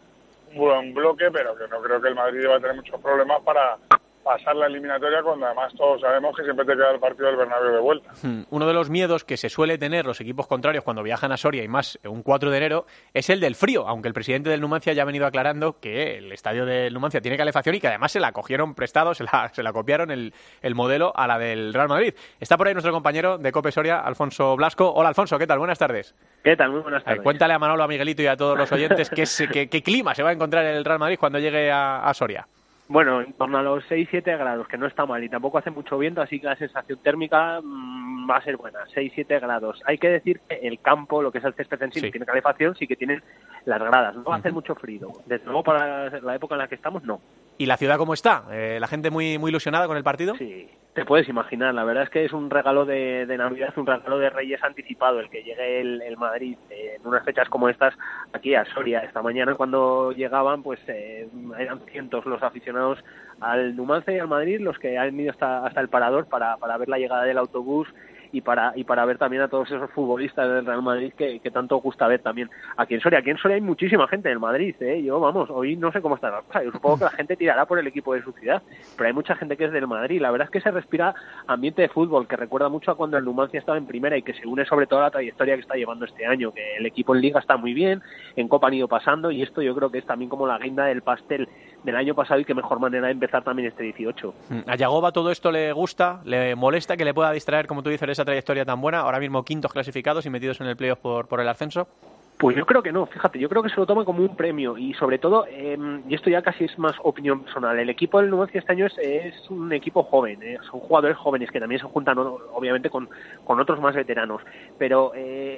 buen bloque, pero que no creo que el Madrid va a tener muchos problemas para pasar la eliminatoria, cuando además todos sabemos que siempre te queda el partido del Bernabéu de vuelta. Uno de los miedos que se suele tener los equipos contrarios cuando viajan a Soria, y más un 4 de enero, es el del frío, aunque el presidente del Numancia ya ha venido aclarando que el estadio del Numancia tiene calefacción y que además se la cogieron prestado, se la copiaron el modelo a la del Real Madrid. Está por ahí nuestro compañero de COPE Soria, Alfonso Blasco. Hola, Alfonso, ¿qué tal? Buenas tardes. ¿Qué tal? Muy buenas tardes. Cuéntale a Manolo, a Miguelito y a todos los oyentes qué clima se va a encontrar el Real Madrid cuando llegue a Soria. Bueno, en torno a los 6-7 grados, que no está mal, y tampoco hace mucho viento, así que la sensación térmica va a ser buena, 6-7 grados. Hay que decir que el campo, lo que es el césped en sí, tiene calefacción, sí que tiene las gradas, no va a hacer mucho frío. Desde luego, para la época en la que estamos, no. ¿Y la ciudad cómo está? ¿La gente muy ilusionada con el partido? Sí, te puedes imaginar. La verdad es que es un regalo de Navidad, un regalo de Reyes anticipado, el que llegue el Madrid en unas fechas como estas aquí a Soria. Esta mañana, cuando llegaban, pues eran cientos los aficionados al Numancia y al Madrid, los que han ido hasta el parador para ver la llegada del autobús y para ver también a todos esos futbolistas del Real Madrid que tanto gusta ver también aquí en Soria. Aquí en Soria hay muchísima gente del Madrid, Yo, hoy no sé cómo está la cosa. Yo supongo que la gente tirará por el equipo de su ciudad, pero hay mucha gente que es del Madrid. La verdad es que se respira ambiente de fútbol que recuerda mucho a cuando el Numancia estaba en primera y que se une sobre todo a la trayectoria que está llevando este año, que el equipo en Liga está muy bien, en Copa han ido pasando, y esto yo creo que es también como la guinda del pastel del año pasado, y qué mejor manera de empezar también este 18. ¿A Yagoba todo esto le gusta, le molesta que le pueda distraer, como tú dices, esa trayectoria tan buena? Ahora mismo quintos clasificados y metidos en el playoff por el ascenso. Pues yo creo que no, fíjate, yo creo que se lo toma como un premio, y sobre todo, y esto ya casi es más opinión personal, el equipo del Numancia este año es un equipo joven, son jugadores jóvenes que también se juntan obviamente con otros más veteranos, pero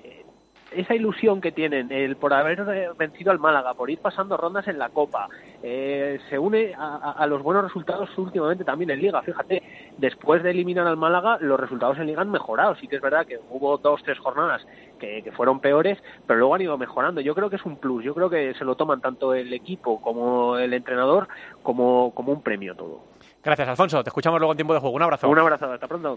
esa ilusión que tienen, por haber vencido al Málaga, por ir pasando rondas en la Copa, se une a los buenos resultados últimamente también en Liga. Fíjate, después de eliminar al Málaga, los resultados en Liga han mejorado. Sí que es verdad que hubo 2-3 jornadas que fueron peores, pero luego han ido mejorando. Yo creo que es un plus, yo creo que se lo toman tanto el equipo como el entrenador como un premio todo. Gracias, Alfonso. Te escuchamos luego en tiempo de juego. Un abrazo. Un abrazo, hasta pronto.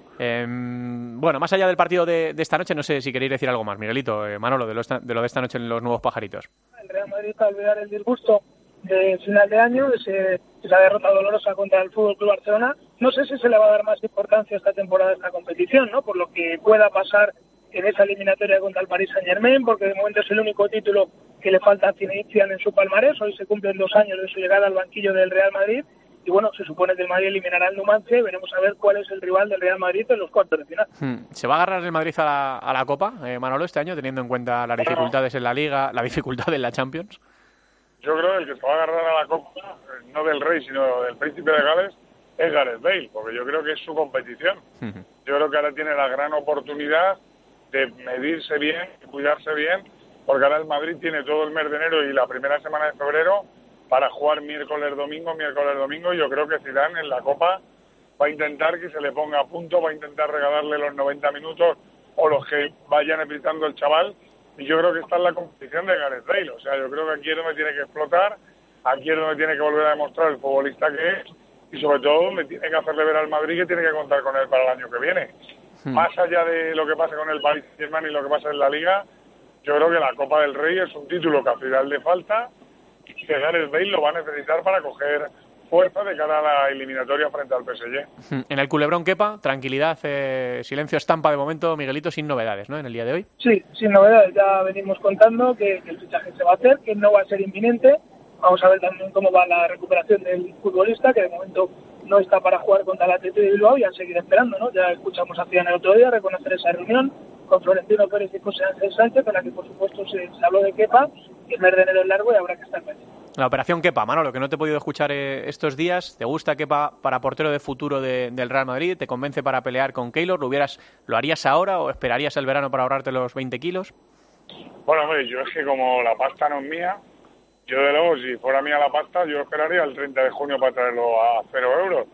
Bueno, más allá del partido de esta noche, no sé si queréis decir algo más, Miguelito, Manolo, de lo de esta noche en los Nuevos Pajaritos. El Real Madrid está a olvidar el disgusto de final de año, esa derrota dolorosa contra el FC Barcelona. No sé si se le va a dar más importancia esta temporada a esta competición, ¿no? Por lo que pueda pasar en esa eliminatoria contra el Paris Saint-Germain, porque de momento es el único título que le falta a Zinedine en su palmarés. Hoy se cumplen 2 años de su llegada al banquillo del Real Madrid. Y bueno, se supone que el Madrid eliminará al Numancia y veremos a ver cuál es el rival del Real Madrid en los cuartos de final. ¿Se va a agarrar el Madrid a la Copa, Manolo, este año, teniendo en cuenta las dificultades en la Liga, la dificultad en la Champions? Yo creo que el que se va a agarrar a la Copa, no del Rey, sino del Príncipe de Gales, es Gareth Bale, porque yo creo que es su competición. Yo creo que ahora tiene la gran oportunidad de medirse bien, de cuidarse bien, porque ahora el Madrid tiene todo el mes de enero y la primera semana de febrero para jugar miércoles, domingo, y yo creo que Zidane en la Copa va a intentar que se le ponga a punto, va a intentar regalarle los 90 minutos o los que vayan necesitando el chaval, y yo creo que está en la competición de Gareth Bale. O sea, yo creo que aquí es donde tiene que explotar, aquí es donde tiene que volver a demostrar el futbolista que es, y sobre todo donde tiene que hacerle ver al Madrid que tiene que contar con él para el año que viene. Más allá de lo que pasa con el Paris Saint-Germain y lo que pasa en la Liga, yo creo que la Copa del Rey es un título que a Zidane le falta, y que Gareth Bale lo va a necesitar para coger fuerza de cara a la eliminatoria frente al PSG. En el culebrón Kepa, tranquilidad, silencio estampa de momento, Miguelito, sin novedades, ¿no?, en el día de hoy. Sí, sin novedades, ya venimos contando que el fichaje se va a hacer, que no va a ser inminente. Vamos a ver también cómo va la recuperación del futbolista, que de momento no está para jugar contra el Athletic de Bilbao, y a seguir esperando, ¿no? Ya escuchamos a Zidane el otro día reconocer esa reunión con Florentino Pérez y José Ángel Sánchez, en la que por supuesto se habló de Kepa, que el mes de enero es largo y habrá que estar pendiente. La operación Kepa, Manolo, que no te he podido escuchar estos días. ¿Te gusta Kepa para portero de futuro del Real Madrid? ¿Te convence para pelear con Keylor? ¿Lo harías ahora o esperarías el verano para ahorrarte los 20 kilos? Bueno, hombre, yo es que como la pasta no es mía, yo de luego, si fuera mía la pasta, yo esperaría el 30 de junio para traerlo a 0 euros.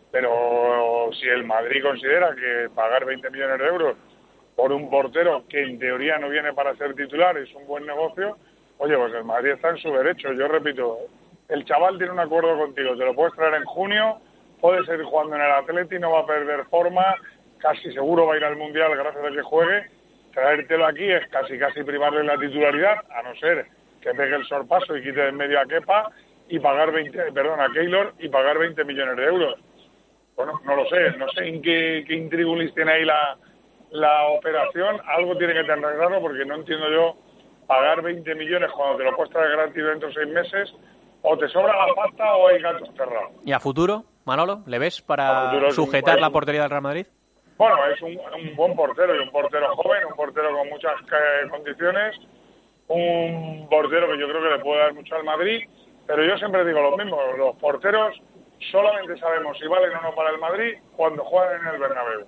Pero si el Madrid considera que pagar 20 millones de euros por un portero que en teoría no viene para ser titular es un buen negocio, oye, pues el Madrid está en su derecho. Yo repito, el chaval tiene un acuerdo contigo, te lo puedes traer en junio, puede seguir jugando en el Atleti, no va a perder forma, casi seguro va a ir al Mundial gracias a que juegue. Traértelo aquí es casi privarle la titularidad, a no ser que pegue el sorpaso y quite de en medio a Kepa y pagar a Keylor y pagar 20 millones de euros. Bueno, no lo sé, no sé en qué intríngulis tiene ahí la operación, algo tiene que tener raro porque no entiendo yo pagar 20 millones cuando te lo puedes traer gratis dentro de 6 meses, o te sobra la pasta o hay gatos cerrados. ¿Y a futuro, Manolo, le ves para sujetar la portería del Real Madrid? Bueno, es un buen portero, y un portero joven, un portero con muchas condiciones, un portero que yo creo que le puede dar mucho al Madrid, pero yo siempre digo lo mismo, los porteros solamente sabemos si valen o no para el Madrid cuando juegan en el Bernabéu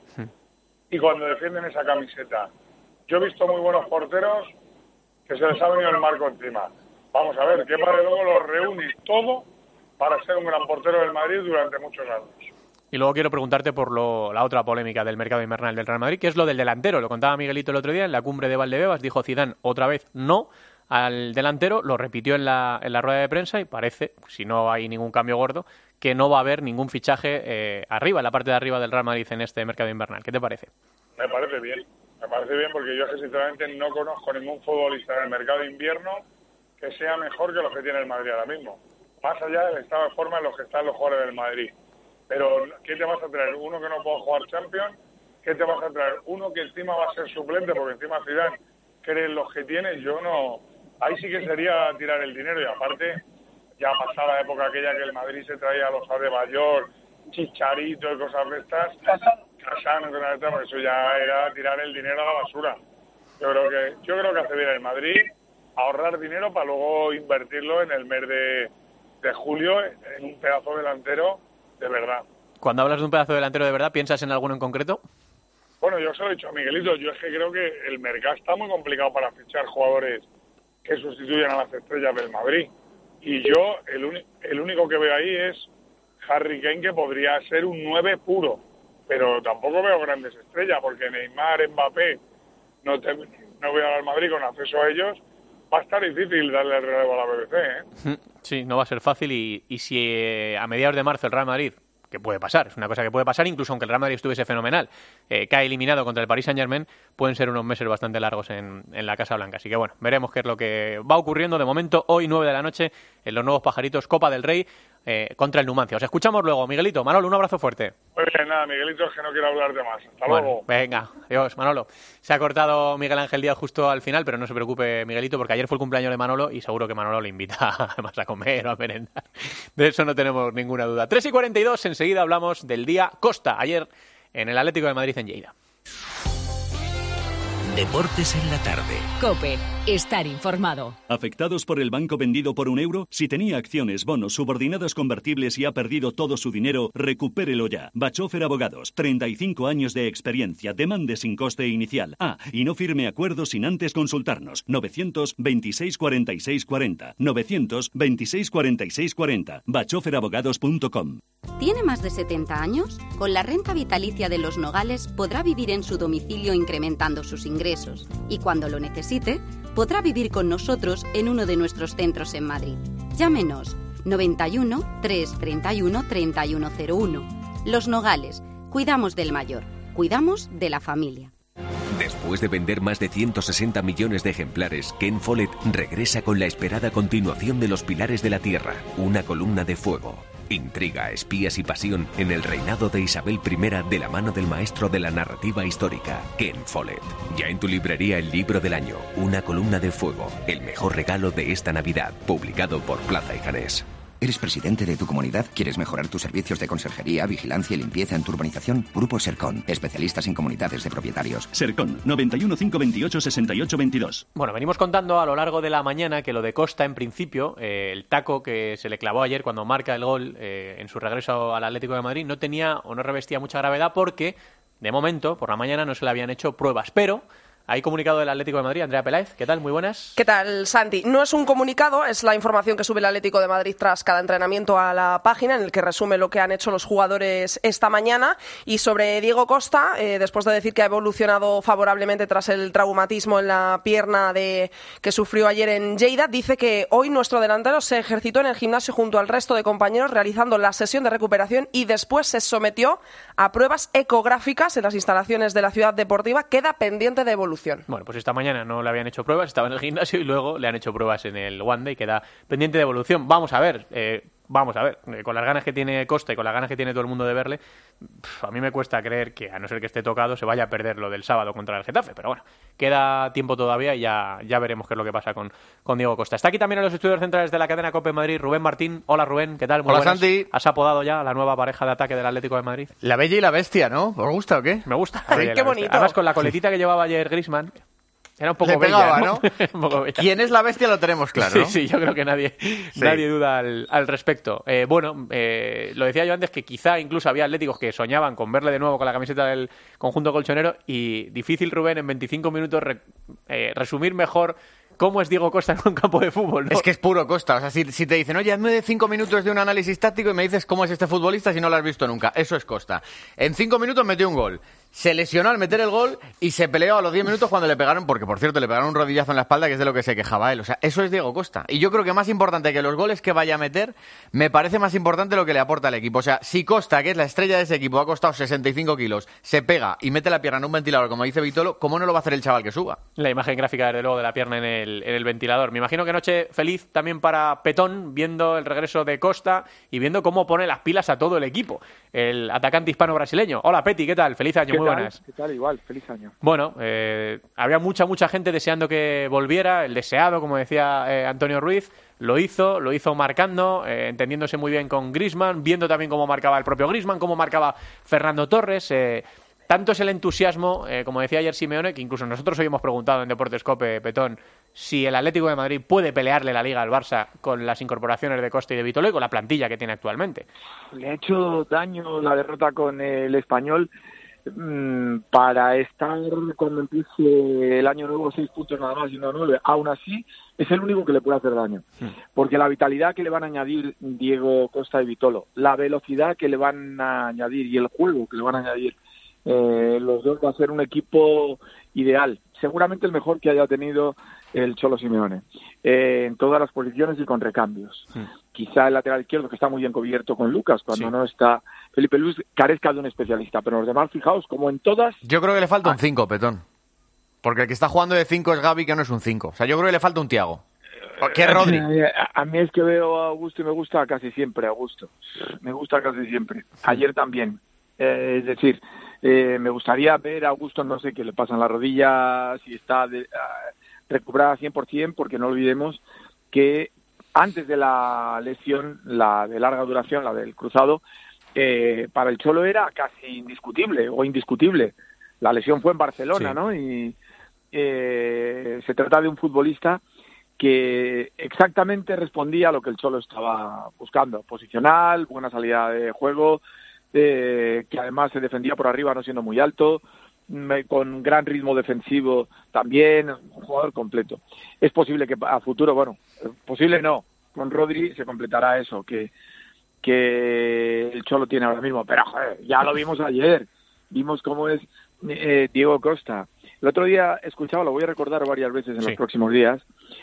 y cuando defienden esa camiseta. Yo he visto muy buenos porteros que se les ha venido el marco encima. Vamos a ver, Kepa luego lo reúne todo para ser un gran portero del Madrid durante muchos años. Y luego quiero preguntarte por la otra polémica del mercado invernal del Real Madrid, que es lo del delantero. Lo contaba Miguelito el otro día en la cumbre de Valdebebas. Dijo Zidane otra vez no al delantero, lo repitió en la rueda de prensa y parece, si no hay ningún cambio gordo, que no va a haber ningún fichaje arriba, en la parte de arriba del Real Madrid en este mercado invernal. ¿Qué te parece? Me parece bien porque yo sinceramente no conozco ningún futbolista en el mercado de invierno que sea mejor que los que tiene el Madrid ahora mismo. Más allá del estado de forma en los que están los jugadores del Madrid. Pero, ¿qué te vas a traer? ¿Uno que no puede jugar Champions? ¿Qué te vas a traer? ¿Uno que encima va a ser suplente? Porque encima Zidane cree en los que tiene. Yo no... Ahí sí que sería tirar el dinero. Y aparte, ya pasaba la época aquella que el Madrid se traía a los Adebayor, Chicharito y cosas de estas. Casano, porque eso ya era tirar el dinero a la basura. Yo creo que hace bien el Madrid ahorrar dinero para luego invertirlo en el mes de julio en un pedazo delantero de verdad. Cuando hablas de un pedazo delantero de verdad, ¿piensas en alguno en concreto? Bueno, yo se lo he dicho a Miguelito, yo es que creo que el mercado está muy complicado para fichar jugadores que sustituyan a las estrellas del Madrid. Y yo, el único que veo ahí es Harry Kane, que podría ser un 9 puro, pero tampoco veo grandes estrellas, porque Neymar, Mbappé, no voy a al Madrid con acceso a ellos. Va a estar difícil darle el relevo a la BBC, ¿eh? Sí, no va a ser fácil y si a mediados de marzo el Real Madrid, que puede pasar, es una cosa que puede pasar, incluso aunque el Real Madrid estuviese fenomenal, cae eliminado contra el Paris Saint-Germain, pueden ser unos meses bastante largos en la Casa Blanca. Así que bueno, veremos qué es lo que va ocurriendo. De momento, hoy 9 de la noche, en los Nuevos Pajaritos, Copa del Rey contra el Numancia. Os escuchamos luego. Miguelito, Manolo, un abrazo fuerte. Muy bien, nada, Miguelito, es que no quiero hablar de más. Hasta luego. Venga, adiós, Manolo. Se ha cortado Miguel Ángel Díaz justo al final, pero no se preocupe, Miguelito, porque ayer fue el cumpleaños de Manolo y seguro que Manolo le invita además a comer o a merendar. De eso no tenemos ninguna duda. 3:42, enseguida hablamos del día Costa, ayer en el Atlético de Madrid en Lleida. Deportes en la tarde. COPE. Estar informado. ¿Afectados por el banco vendido por €1? Si tenía acciones, bonos, subordinadas convertibles y ha perdido todo su dinero, recupérelo ya. Bachofer Abogados. 35 años de experiencia. Demande sin coste inicial. Y no firme acuerdos sin antes consultarnos. 926 46 40. 926 46 40. bachoferabogados.com. ¿Tiene más de 70 años? Con la renta vitalicia de Los Nogales podrá vivir en su domicilio incrementando sus ingresos y cuando lo necesite, podrá vivir con nosotros en uno de nuestros centros en Madrid. Llámenos 91 331 3101. Los Nogales. Cuidamos del mayor. Cuidamos de la familia. Después de vender más de 160 millones de ejemplares, Ken Follett regresa con la esperada continuación de Los Pilares de la Tierra, una columna de fuego. Intriga, espías y pasión en el reinado de Isabel I de la mano del maestro de la narrativa histórica, Ken Follett. Ya en tu librería El Libro del Año, una columna de fuego, el mejor regalo de esta Navidad, publicado por Plaza y Janés. ¿Eres presidente de tu comunidad? ¿Quieres mejorar tus servicios de conserjería, vigilancia y limpieza en tu urbanización? Grupo Sercon, especialistas en comunidades de propietarios. Sercon, 91 528 68 22. Bueno, venimos contando a lo largo de la mañana que lo de Costa, en principio, el taco que se le clavó ayer cuando marca el gol en su regreso al Atlético de Madrid, no tenía o no revestía mucha gravedad porque, de momento, por la mañana no se le habían hecho pruebas. Pero hay comunicado del Atlético de Madrid. Andrea Peláez, ¿qué tal? Muy buenas. ¿Qué tal, Santi? No es un comunicado, es la información que sube el Atlético de Madrid tras cada entrenamiento a la página, en el que resume lo que han hecho los jugadores esta mañana. Y sobre Diego Costa, después de decir que ha evolucionado favorablemente tras el traumatismo en la pierna que sufrió ayer en Lleida, dice que hoy nuestro delantero se ejercitó en el gimnasio junto al resto de compañeros realizando la sesión de recuperación y después se sometió a pruebas ecográficas en las instalaciones de la ciudad deportiva. Queda pendiente de evolución. Bueno, pues esta mañana no le habían hecho pruebas, estaba en el gimnasio y luego le han hecho pruebas en el Wanda y queda pendiente de evolución. Vamos a ver, con las ganas que tiene Costa y con las ganas que tiene todo el mundo de verle, a mí me cuesta creer que, a no ser que esté tocado, se vaya a perder lo del sábado contra el Getafe. Pero bueno, queda tiempo todavía y ya veremos qué es lo que pasa con Diego Costa. Está aquí también en los estudios centrales de la cadena COPE Madrid Rubén Martín. Hola Rubén, ¿qué tal? Muy Hola buenas. Santi. ¿Has apodado ya a la nueva pareja de ataque del Atlético de Madrid? La Bella y la Bestia, ¿no? ¿Os gusta o qué? Me gusta. Sí, Qué bonito. Además con la coletita que llevaba ayer Griezmann. Era un poco le pegaba, bella, ¿no? Un poco bella. ¿Quién es la bestia? Lo tenemos claro, ¿no? Sí, yo creo que nadie duda al respecto. Lo decía yo antes, que quizá incluso había atléticos que soñaban con verle de nuevo con la camiseta del conjunto colchonero, y difícil, Rubén, en 25 minutos resumir mejor cómo es Diego Costa en un campo de fútbol, ¿no? Es que es puro Costa. O sea, si te dicen, oye, hazme de 5 minutos de un análisis táctico y me dices cómo es este futbolista si no lo has visto nunca. Eso es Costa. En 5 minutos metió un gol. Se lesionó al meter el gol y se peleó a los 10 minutos cuando le pegaron, porque por cierto le pegaron un rodillazo en la espalda, que es de lo que se quejaba él. O sea, eso es Diego Costa. Y yo creo que más importante que los goles que vaya a meter, me parece más importante lo que le aporta al equipo. O sea, si Costa, que es la estrella de ese equipo, ha costado 65 kilos, se pega y mete la pierna en un ventilador, como dice Vitolo, ¿cómo no lo va a hacer el chaval que suba? La imagen gráfica, desde luego, de la pierna en el ventilador. Me imagino que noche feliz también para Petón, viendo el regreso de Costa y viendo cómo pone las pilas a todo el equipo. El atacante hispano-brasileño. Hola, Peti, ¿qué tal? Feliz año, muy buenas. ¿Qué tal? Igual, feliz año. Bueno, había mucha gente deseando que volviera, el deseado, como decía Antonio Ruiz, lo hizo marcando, entendiéndose muy bien con Griezmann, viendo también cómo marcaba el propio Griezmann, cómo marcaba Fernando Torres. Tanto es el entusiasmo, como decía ayer Simeone, que incluso nosotros hoy hemos preguntado en Deportes COPE, Petón, si el Atlético de Madrid puede pelearle la Liga al Barça con las incorporaciones de Costa y de Vitolo y con la plantilla que tiene actualmente. Le ha hecho daño la derrota con el Español. Para estar cuando empiece el año nuevo 6 puntos nada más y no 9, aún así es el único que le puede hacer daño, porque la vitalidad que le van a añadir Diego Costa y Vitolo, la velocidad que le van a añadir y el juego que le van a añadir los dos, va a ser un equipo ideal, seguramente el mejor que haya tenido el Cholo Simeone, en todas las posiciones y con recambios. Quizá el lateral izquierdo, que está muy bien cubierto con Lucas, cuando no está Felipe Luis, carezca de un especialista, pero los demás, fijaos, como en todas... Yo creo que le falta un 5, Petón. Porque el que está jugando de 5 es Gavi, que no es un 5. O sea, yo creo que le falta un Thiago. ¿Qué es Rodri? A mí es que veo a Augusto y me gusta casi siempre Augusto. Me gusta casi siempre. Ayer también. Es decir, me gustaría ver a Augusto, no sé qué le pasa en la rodilla, si está recuperada 100%, porque no olvidemos que antes de la lesión, la de larga duración, la del cruzado, para el Cholo era casi indiscutible o indiscutible. La lesión fue en Barcelona, sí, ¿no? Y se trata de un futbolista que exactamente respondía a lo que el Cholo estaba buscando. Posicional, buena salida de juego, que además se defendía por arriba no siendo muy alto, con gran ritmo defensivo también, un jugador completo. Es posible que a futuro, bueno, posible no, con Rodri se completará eso, que el Cholo tiene ahora mismo, pero joder, ya lo vimos ayer, vimos cómo es Diego Costa. El otro día escuchaba, lo voy a recordar varias veces en los próximos días,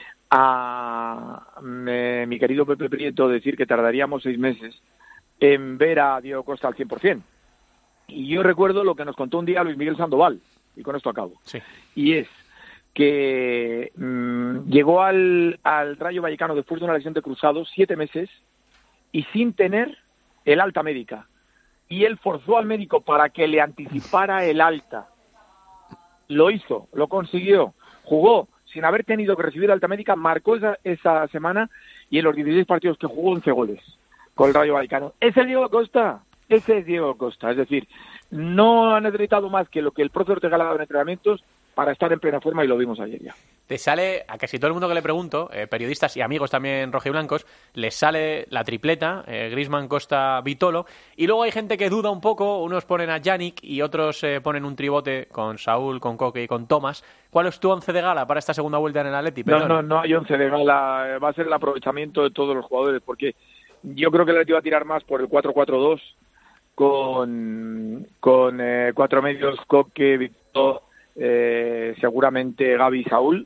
a mi querido Pepe Prieto decir que tardaríamos 6 meses en ver a Diego Costa al 100%. Y yo recuerdo lo que nos contó un día Luis Miguel Sandoval, y con esto acabo. Sí. Y es que llegó al Rayo Vallecano después de una lesión de cruzado 7 meses y sin tener el alta médica. Y él forzó al médico para que le anticipara el alta. Lo hizo, lo consiguió, jugó sin haber tenido que recibir alta médica, marcó esa semana y en los 16 partidos que jugó 11 goles con el Rayo Vallecano. Ese es Diego Costa. Ese es Diego Costa, es decir, no ha necesitado más que lo que el profe Ortega le ha dado en entrenamientos para estar en plena forma y lo vimos ayer ya. Te sale, a casi todo el mundo que le pregunto, periodistas y amigos también rojiblancos, les sale la tripleta, Griezmann, Costa, Vitolo, y luego hay gente que duda un poco, unos ponen a Yannick y otros ponen un tribote con Saúl, con Coque y con Tomás. ¿Cuál es tu once de gala para esta segunda vuelta en el Atleti? No hay once de gala, va a ser el aprovechamiento de todos los jugadores, porque yo creo que el Atleti va a tirar más por el 4-4-2, con 4 medios, Coque, Víctor, seguramente Gavi y Saúl,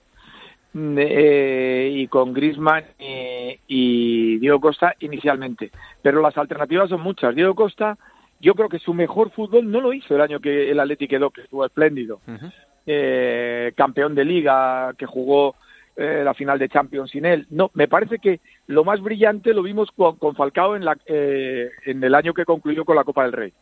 y con Griezmann y Diego Costa inicialmente. Pero las alternativas son muchas. Diego Costa Yo creo que su mejor fútbol no lo hizo el año que el Atleti quedó, que estuvo espléndido. Campeón de Liga, que jugó la final de Champions sin él. No, me parece que lo más brillante lo vimos con Falcao en el año que concluyó con la Copa del Rey.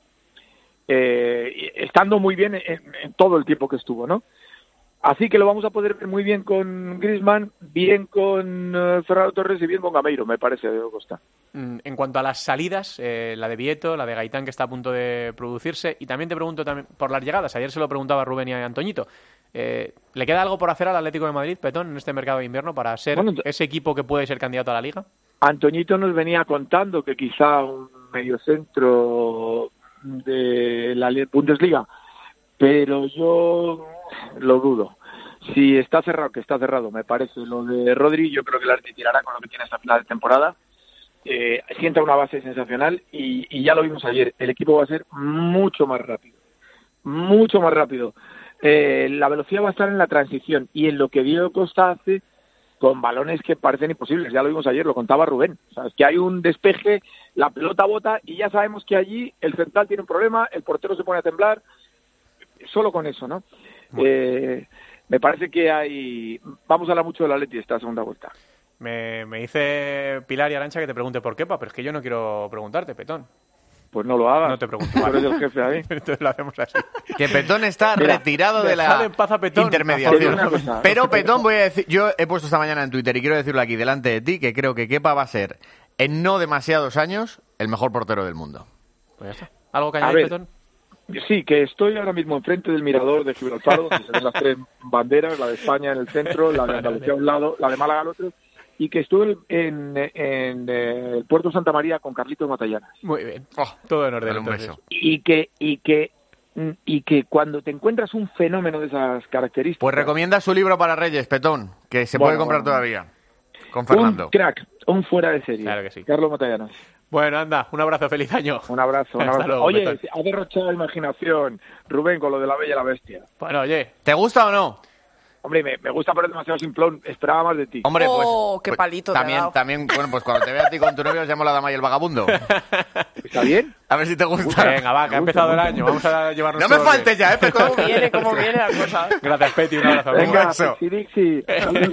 Estando muy bien en todo el tiempo que estuvo, ¿no? Así que lo vamos a poder ver muy bien con Griezmann, bien con Ferran Torres y bien con Gameiro, me parece, de Costa. En cuanto a las salidas, la de Vieto, la de Gaitán, que está a punto de producirse, y también te pregunto también por las llegadas. Ayer se lo preguntaba a Rubén y a Antoñito. ¿Le queda algo por hacer al Atlético de Madrid, Petón, en este mercado de invierno para ser ese equipo que puede ser candidato a la Liga? Antoñito nos venía contando que quizá un mediocentro de la Bundesliga, pero yo lo dudo. Si está cerrado, que está cerrado, me parece. Lo de Rodri, yo creo que la tirará con lo que tiene esta final de temporada. Sienta una base sensacional y ya lo vimos ayer. El equipo va a ser mucho más rápido. Mucho más rápido. La velocidad va a estar en la transición y en lo que Diego Costa hace con balones que parecen imposibles. Ya lo vimos ayer, lo contaba Rubén. O sea, es que hay un despeje, la pelota bota y ya sabemos que allí el central tiene un problema, el portero se pone a temblar. Solo con eso, ¿no? Me parece que vamos a hablar mucho del Atleti esta segunda vuelta. Me dice Pilar y Arantxa que te pregunte por Kepa, pero es que yo no quiero preguntarte, Petón. Pues no lo hagas. No te pregunto. Tú eres el jefe ahí. Entonces lo hacemos así. Que Petón está retirado de la intermediación. Pero Petón, voy a decir, yo he puesto esta mañana en Twitter y quiero decirlo aquí delante de ti, que creo que Kepa va a ser, en no demasiados años, el mejor portero del mundo. Pues ya está. ¿Algo que añadir, Petón? Sí, que estoy ahora mismo enfrente del mirador de Gibraltar, donde se ven las tres banderas, la de España en el centro, la de Andalucía a un lado, la de Málaga al otro, y que estuve en el Puerto Santa María con Carlitos Matallanas. Muy bien, todo en orden. Un beso. Y que cuando te encuentras un fenómeno de esas características... Pues recomienda su libro para Reyes, Petón, que se puede comprar todavía, con Fernando. Un crack, un fuera de serie. Claro que sí. Carlos Matallanas. Bueno, anda, un abrazo, feliz año. Un abrazo, un abrazo. Luego, oye, Petón. ha derrochado la imaginación Rubén con lo de La Bella y la Bestia. Bueno, oye. ¿Te gusta o no? Hombre, me gusta, pero es demasiado simplón. Esperaba más de ti. Hombre, qué palito también, bueno, pues cuando te vea a ti con tu novio os llamo la dama y el vagabundo. ¿Está bien? A ver si te gusta. Venga, va, que ha empezado el año. Vamos a llevarnos. No me faltes ya, ¿Cómo viene la cosa? Gracias, Peti, un abrazo. Venga, Dixie.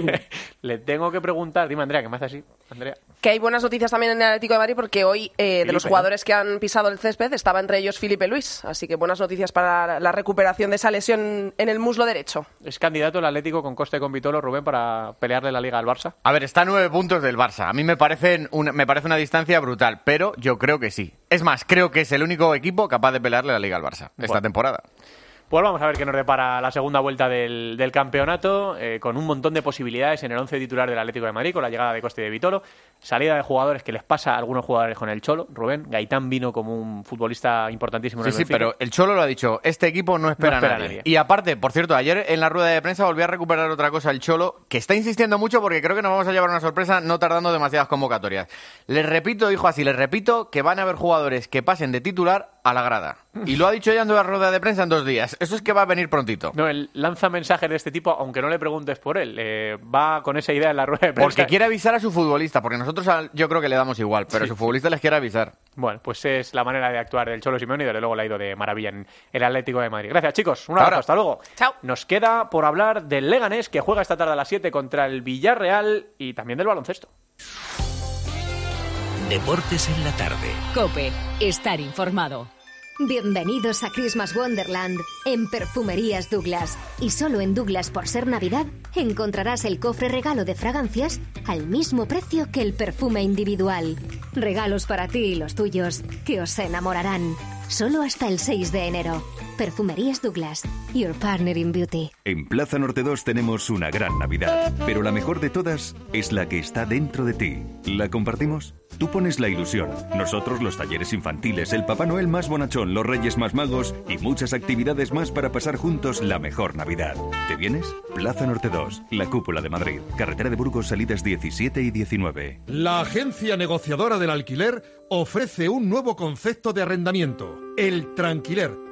Le tengo que preguntar, dime, Andrea, ¿qué me hace así? Andrea. Que hay buenas noticias también en el Atlético de Madrid porque hoy de los jugadores que han pisado el césped estaba entre ellos Filipe Luis. Así que buenas noticias para la recuperación de esa lesión en el muslo derecho. ¿Es candidato el Atlético con Costa y con Vitolo, Rubén, para pelearle la Liga al Barça? A ver, está a 9 puntos del Barça. A mí me parece una distancia brutal, pero yo creo que sí. Es más, creo que es el único equipo capaz de pelearle la Liga al Barça esta temporada. Pues vamos a ver qué nos depara la segunda vuelta del campeonato, con un montón de posibilidades en el 11 titular del Atlético de Madrid, con la llegada de Costa y de Vitolo, salida de jugadores que les pasa a algunos jugadores con el Cholo. Rubén, Gaitán vino como un futbolista importantísimo en el Benfica. Sí, pero el Cholo lo ha dicho, este equipo no espera a nadie. Y aparte, por cierto, ayer en la rueda de prensa volvió a recuperar otra cosa el Cholo, que está insistiendo mucho porque creo que nos vamos a llevar una sorpresa no tardando demasiadas convocatorias. Les repito, dijo así, les repito que van a haber jugadores que pasen de titular a la grada. Y lo ha dicho ya en la rueda de prensa en 2 días. Eso es que va a venir prontito. No, él lanza mensajes de este tipo, aunque no le preguntes por él. Va con esa idea en la rueda de prensa. Porque quiere avisar a su futbolista, porque nosotros yo creo que le damos igual, pero a su futbolista les quiere avisar. Bueno, pues es la manera de actuar del Cholo Simeone y desde luego le ha ido de maravilla en el Atlético de Madrid. Gracias, chicos. Un abrazo, hasta luego. Chao. Nos queda por hablar del Leganés, que juega esta tarde a las 7 contra el Villarreal, y también del baloncesto. Deportes en la tarde. COPE. Estar informado. Bienvenidos a Christmas Wonderland en Perfumerías Douglas. Y solo en Douglas, por ser Navidad, encontrarás el cofre regalo de fragancias al mismo precio que el perfume individual. Regalos para ti y los tuyos que os enamorarán. Solo hasta el 6 de enero. Perfumerías Douglas, your partner in beauty. En Plaza Norte 2 tenemos una gran Navidad, pero la mejor de todas es la que está dentro de ti. ¿La compartimos? Tú pones la ilusión, nosotros los talleres infantiles, el Papá Noel más bonachón, los Reyes más magos y muchas actividades más para pasar juntos la mejor Navidad. ¿Te vienes? Plaza Norte 2, la Cúpula de Madrid, carretera de Burgos, salidas 17 y 19. La agencia negociadora del alquiler ofrece un nuevo concepto de arrendamiento, el tranquiler.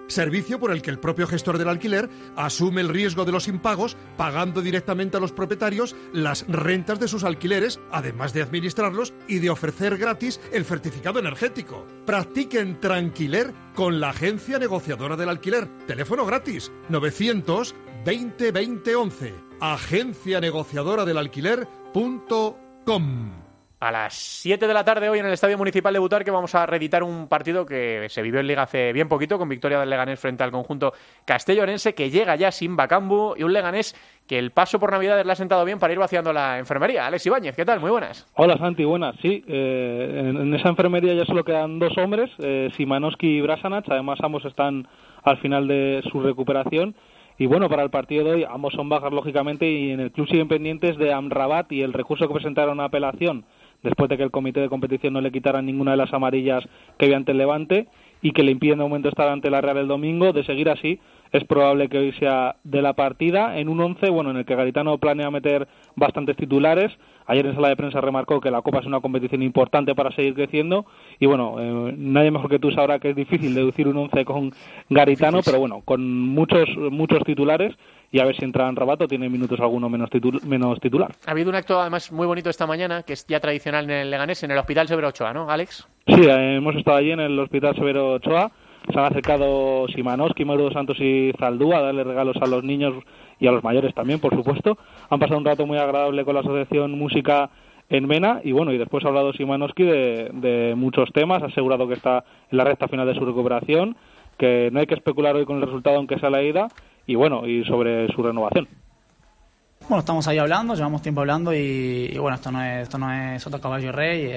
servicio por el que el propio gestor del alquiler asume el riesgo de los impagos, pagando directamente a los propietarios las rentas de sus alquileres, además de administrarlos y de ofrecer gratis el certificado energético. Practiquen Tranquiler con la agencia negociadora del alquiler. Teléfono gratis 900 20 20 11. Agencia negociadora del alquiler.com. A las 7 de la tarde hoy en el Estadio Municipal de Butarque vamos a reeditar un partido que se vivió en Liga hace bien poquito, con victoria del Leganés frente al conjunto castellonense, que llega ya sin Bakambu, y un Leganés que el paso por Navidades le ha sentado bien para ir vaciando la enfermería. Alex Ibáñez, ¿qué tal? Muy buenas. Hola Santi, buenas. Sí, en esa enfermería ya solo quedan 2 hombres, Szymanowski y Brasanac. Además ambos están al final de su recuperación. Y bueno, para el partido de hoy ambos son bajas lógicamente, y en el club siguen pendientes de Amrabat y el recurso que presentaron a apelación después de que el comité de competición no le quitara ninguna de las amarillas que había ante el Levante y que le impiden de momento estar ante la Real el domingo. De seguir así, es probable que hoy sea de la partida en un 11, en el que Garitano planea meter bastantes titulares. Ayer en sala de prensa remarcó que la Copa es una competición importante para seguir creciendo y nadie mejor que tú sabrá que es difícil deducir un 11 con Garitano, pero con muchos titulares, y a ver si entra en Rabato, tiene minutos alguno menos titular. Ha habido un acto además muy bonito esta mañana, que es ya tradicional en el Leganés, en el Hospital Severo Ochoa, ¿no, Alex? Sí, hemos estado allí en el Hospital Severo Ochoa. Se han acercado Szymanowski, Mauro dos Santos y Zaldúa a darle regalos a los niños y a los mayores también, por supuesto. Han pasado un rato muy agradable con la Asociación Música en Mena y después ha hablado Szymanowski de muchos temas. Ha asegurado que está en la recta final de su recuperación, que no hay que especular hoy con el resultado aunque sea la ida, y sobre su renovación. Bueno, estamos ahí hablando, llevamos tiempo hablando y esto no es otro caballo rey.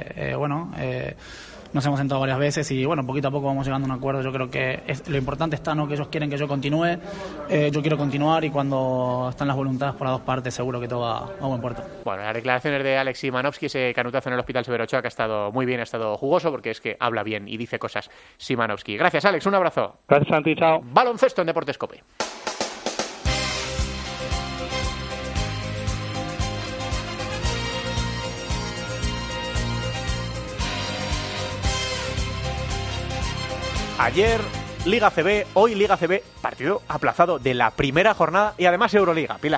Nos hemos sentado varias veces y poquito a poco vamos llegando a un acuerdo. Yo creo que lo importante está, ¿no?, que ellos quieren que yo continúe, yo quiero continuar, y cuando están las voluntades por las dos partes seguro que todo va a buen puerto. Bueno, las declaraciones de Alex Szymanowski, ese canutazo en el Hospital Severo Ochoa, que ha estado muy bien, ha estado jugoso, porque es que habla bien y dice cosas Szymanowski. Gracias, Alex, un abrazo. Gracias, Santi, chao. Baloncesto en Deportes COPE. Ayer Liga CB, hoy Liga CB, partido aplazado de la primera jornada y además Euroliga. Pilar.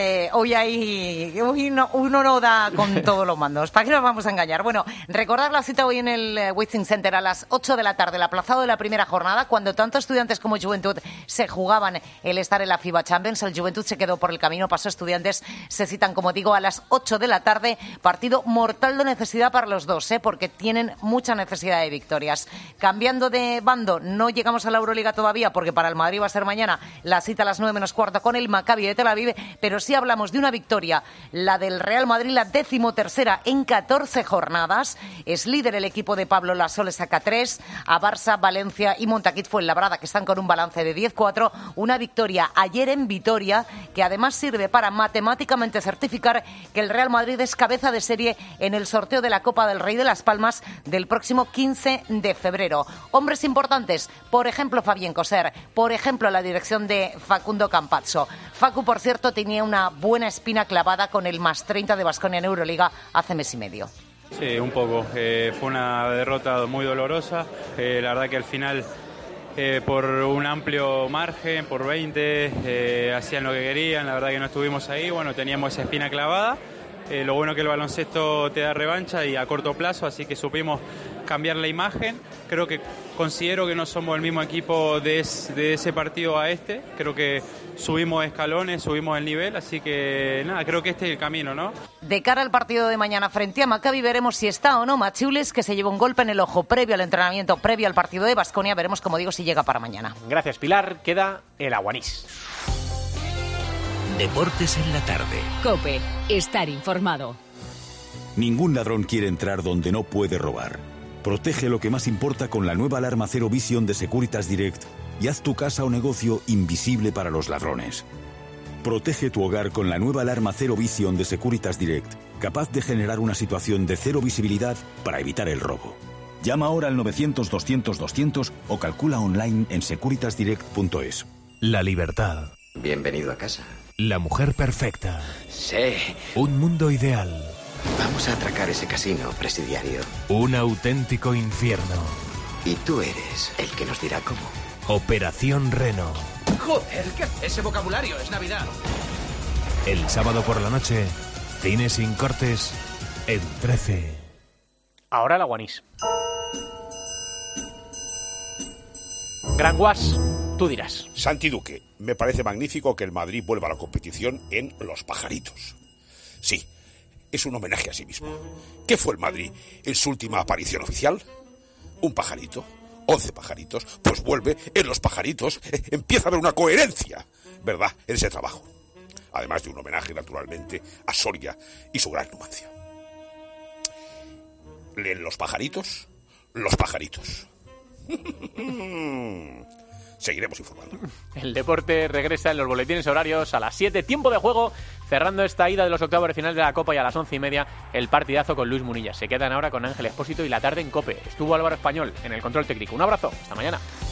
Hoy uno no da con todos los mandos. ¿Para qué nos vamos a engañar? Bueno, recordad la cita hoy en el Withing Center a las 8 de la tarde, el aplazado de la primera jornada, cuando tanto Estudiantes como Juventud se jugaban el estar en la FIBA Champions. El Juventud se quedó por el camino, pasó Estudiantes. Se citan, como digo, a las 8 de la tarde. Partido mortal de necesidad para los dos, porque tienen mucha necesidad de victorias. Cambiando de bando, no llegamos a la Euroliga todavía, porque para el Madrid va a ser mañana la cita a las 9 menos cuarto con el Maccabi de Tel Aviv, pero sí hablamos de una victoria, la del Real Madrid, la 13ª en 14 jornadas. Es líder el equipo de Pablo Lasole, saca 3 a Barça, Valencia y Montaquit Fuenlabrada, que están con un balance de 10-4. Una victoria ayer en Vitoria, que además sirve para matemáticamente certificar que el Real Madrid es cabeza de serie en el sorteo de la Copa del Rey de Las Palmas del próximo 15 de febrero. Hombres importantes, por ejemplo Fabián Coser, por ejemplo la dirección de Facundo Campazzo. Facu, por cierto, tenía una buena espina clavada con el +30 de Baskonia en Euroliga hace mes y medio. Sí, un poco. Fue una derrota muy dolorosa. La verdad que al final, por un amplio margen, por 20, hacían lo que querían. La verdad que no estuvimos ahí. Teníamos esa espina clavada. Lo bueno que el baloncesto te da revancha y a corto plazo, así que supimos cambiar la imagen. Considero que no somos el mismo equipo de ese partido a este. Creo que subimos escalones, subimos el nivel, así que creo que este es el camino, ¿no? De cara al partido de mañana frente a Maccabi, veremos si está o no Machiulis, que se llevó un golpe en el ojo previo al entrenamiento, previo al partido de Baskonia. Veremos, como digo, si llega para mañana. Gracias, Pilar. Queda el Aguanís. Deportes en la tarde. COPE. Estar informado. Ningún ladrón quiere entrar donde no puede robar. Protege lo que más importa con la nueva alarma Zero Vision de Securitas Direct y haz tu casa o negocio invisible para los ladrones. Protege tu hogar con la nueva alarma Zero Vision de Securitas Direct, capaz de generar una situación de cero visibilidad para evitar el robo. Llama ahora al 900-200-200 o calcula online en securitasdirect.es. La libertad. Bienvenido a casa. La mujer perfecta. Sí. Un mundo ideal. Vamos a atracar ese casino presidiario. Un auténtico infierno. Y tú eres el que nos dirá cómo. Operación Reno. Joder, ¿qué hace ese vocabulario? Es Navidad. El sábado por la noche, cine sin cortes en 13. Ahora la Guanís. Gran Guas, tú dirás. Santi Duque, me parece magnífico que el Madrid vuelva a la competición en Los Pajaritos. Sí, es un homenaje a sí mismo. ¿Qué fue el Madrid en su última aparición oficial? Un pajarito, 11 pajaritos, pues vuelve en Los Pajaritos. Empieza a haber una coherencia, ¿verdad?, en ese trabajo. Además de un homenaje, naturalmente, a Soria y su gran Numancia. ¿Leen Los Pajaritos? Los Pajaritos. Seguiremos informando. El deporte regresa en los boletines horarios a las 7, tiempo de juego, cerrando esta ida de los octavos de final de la Copa, y a las 11:30 el partidazo con Luis Munilla. Se quedan ahora con Ángel Expósito y la tarde en COPE. Estuvo Álvaro Español en el control técnico. Un abrazo, hasta mañana.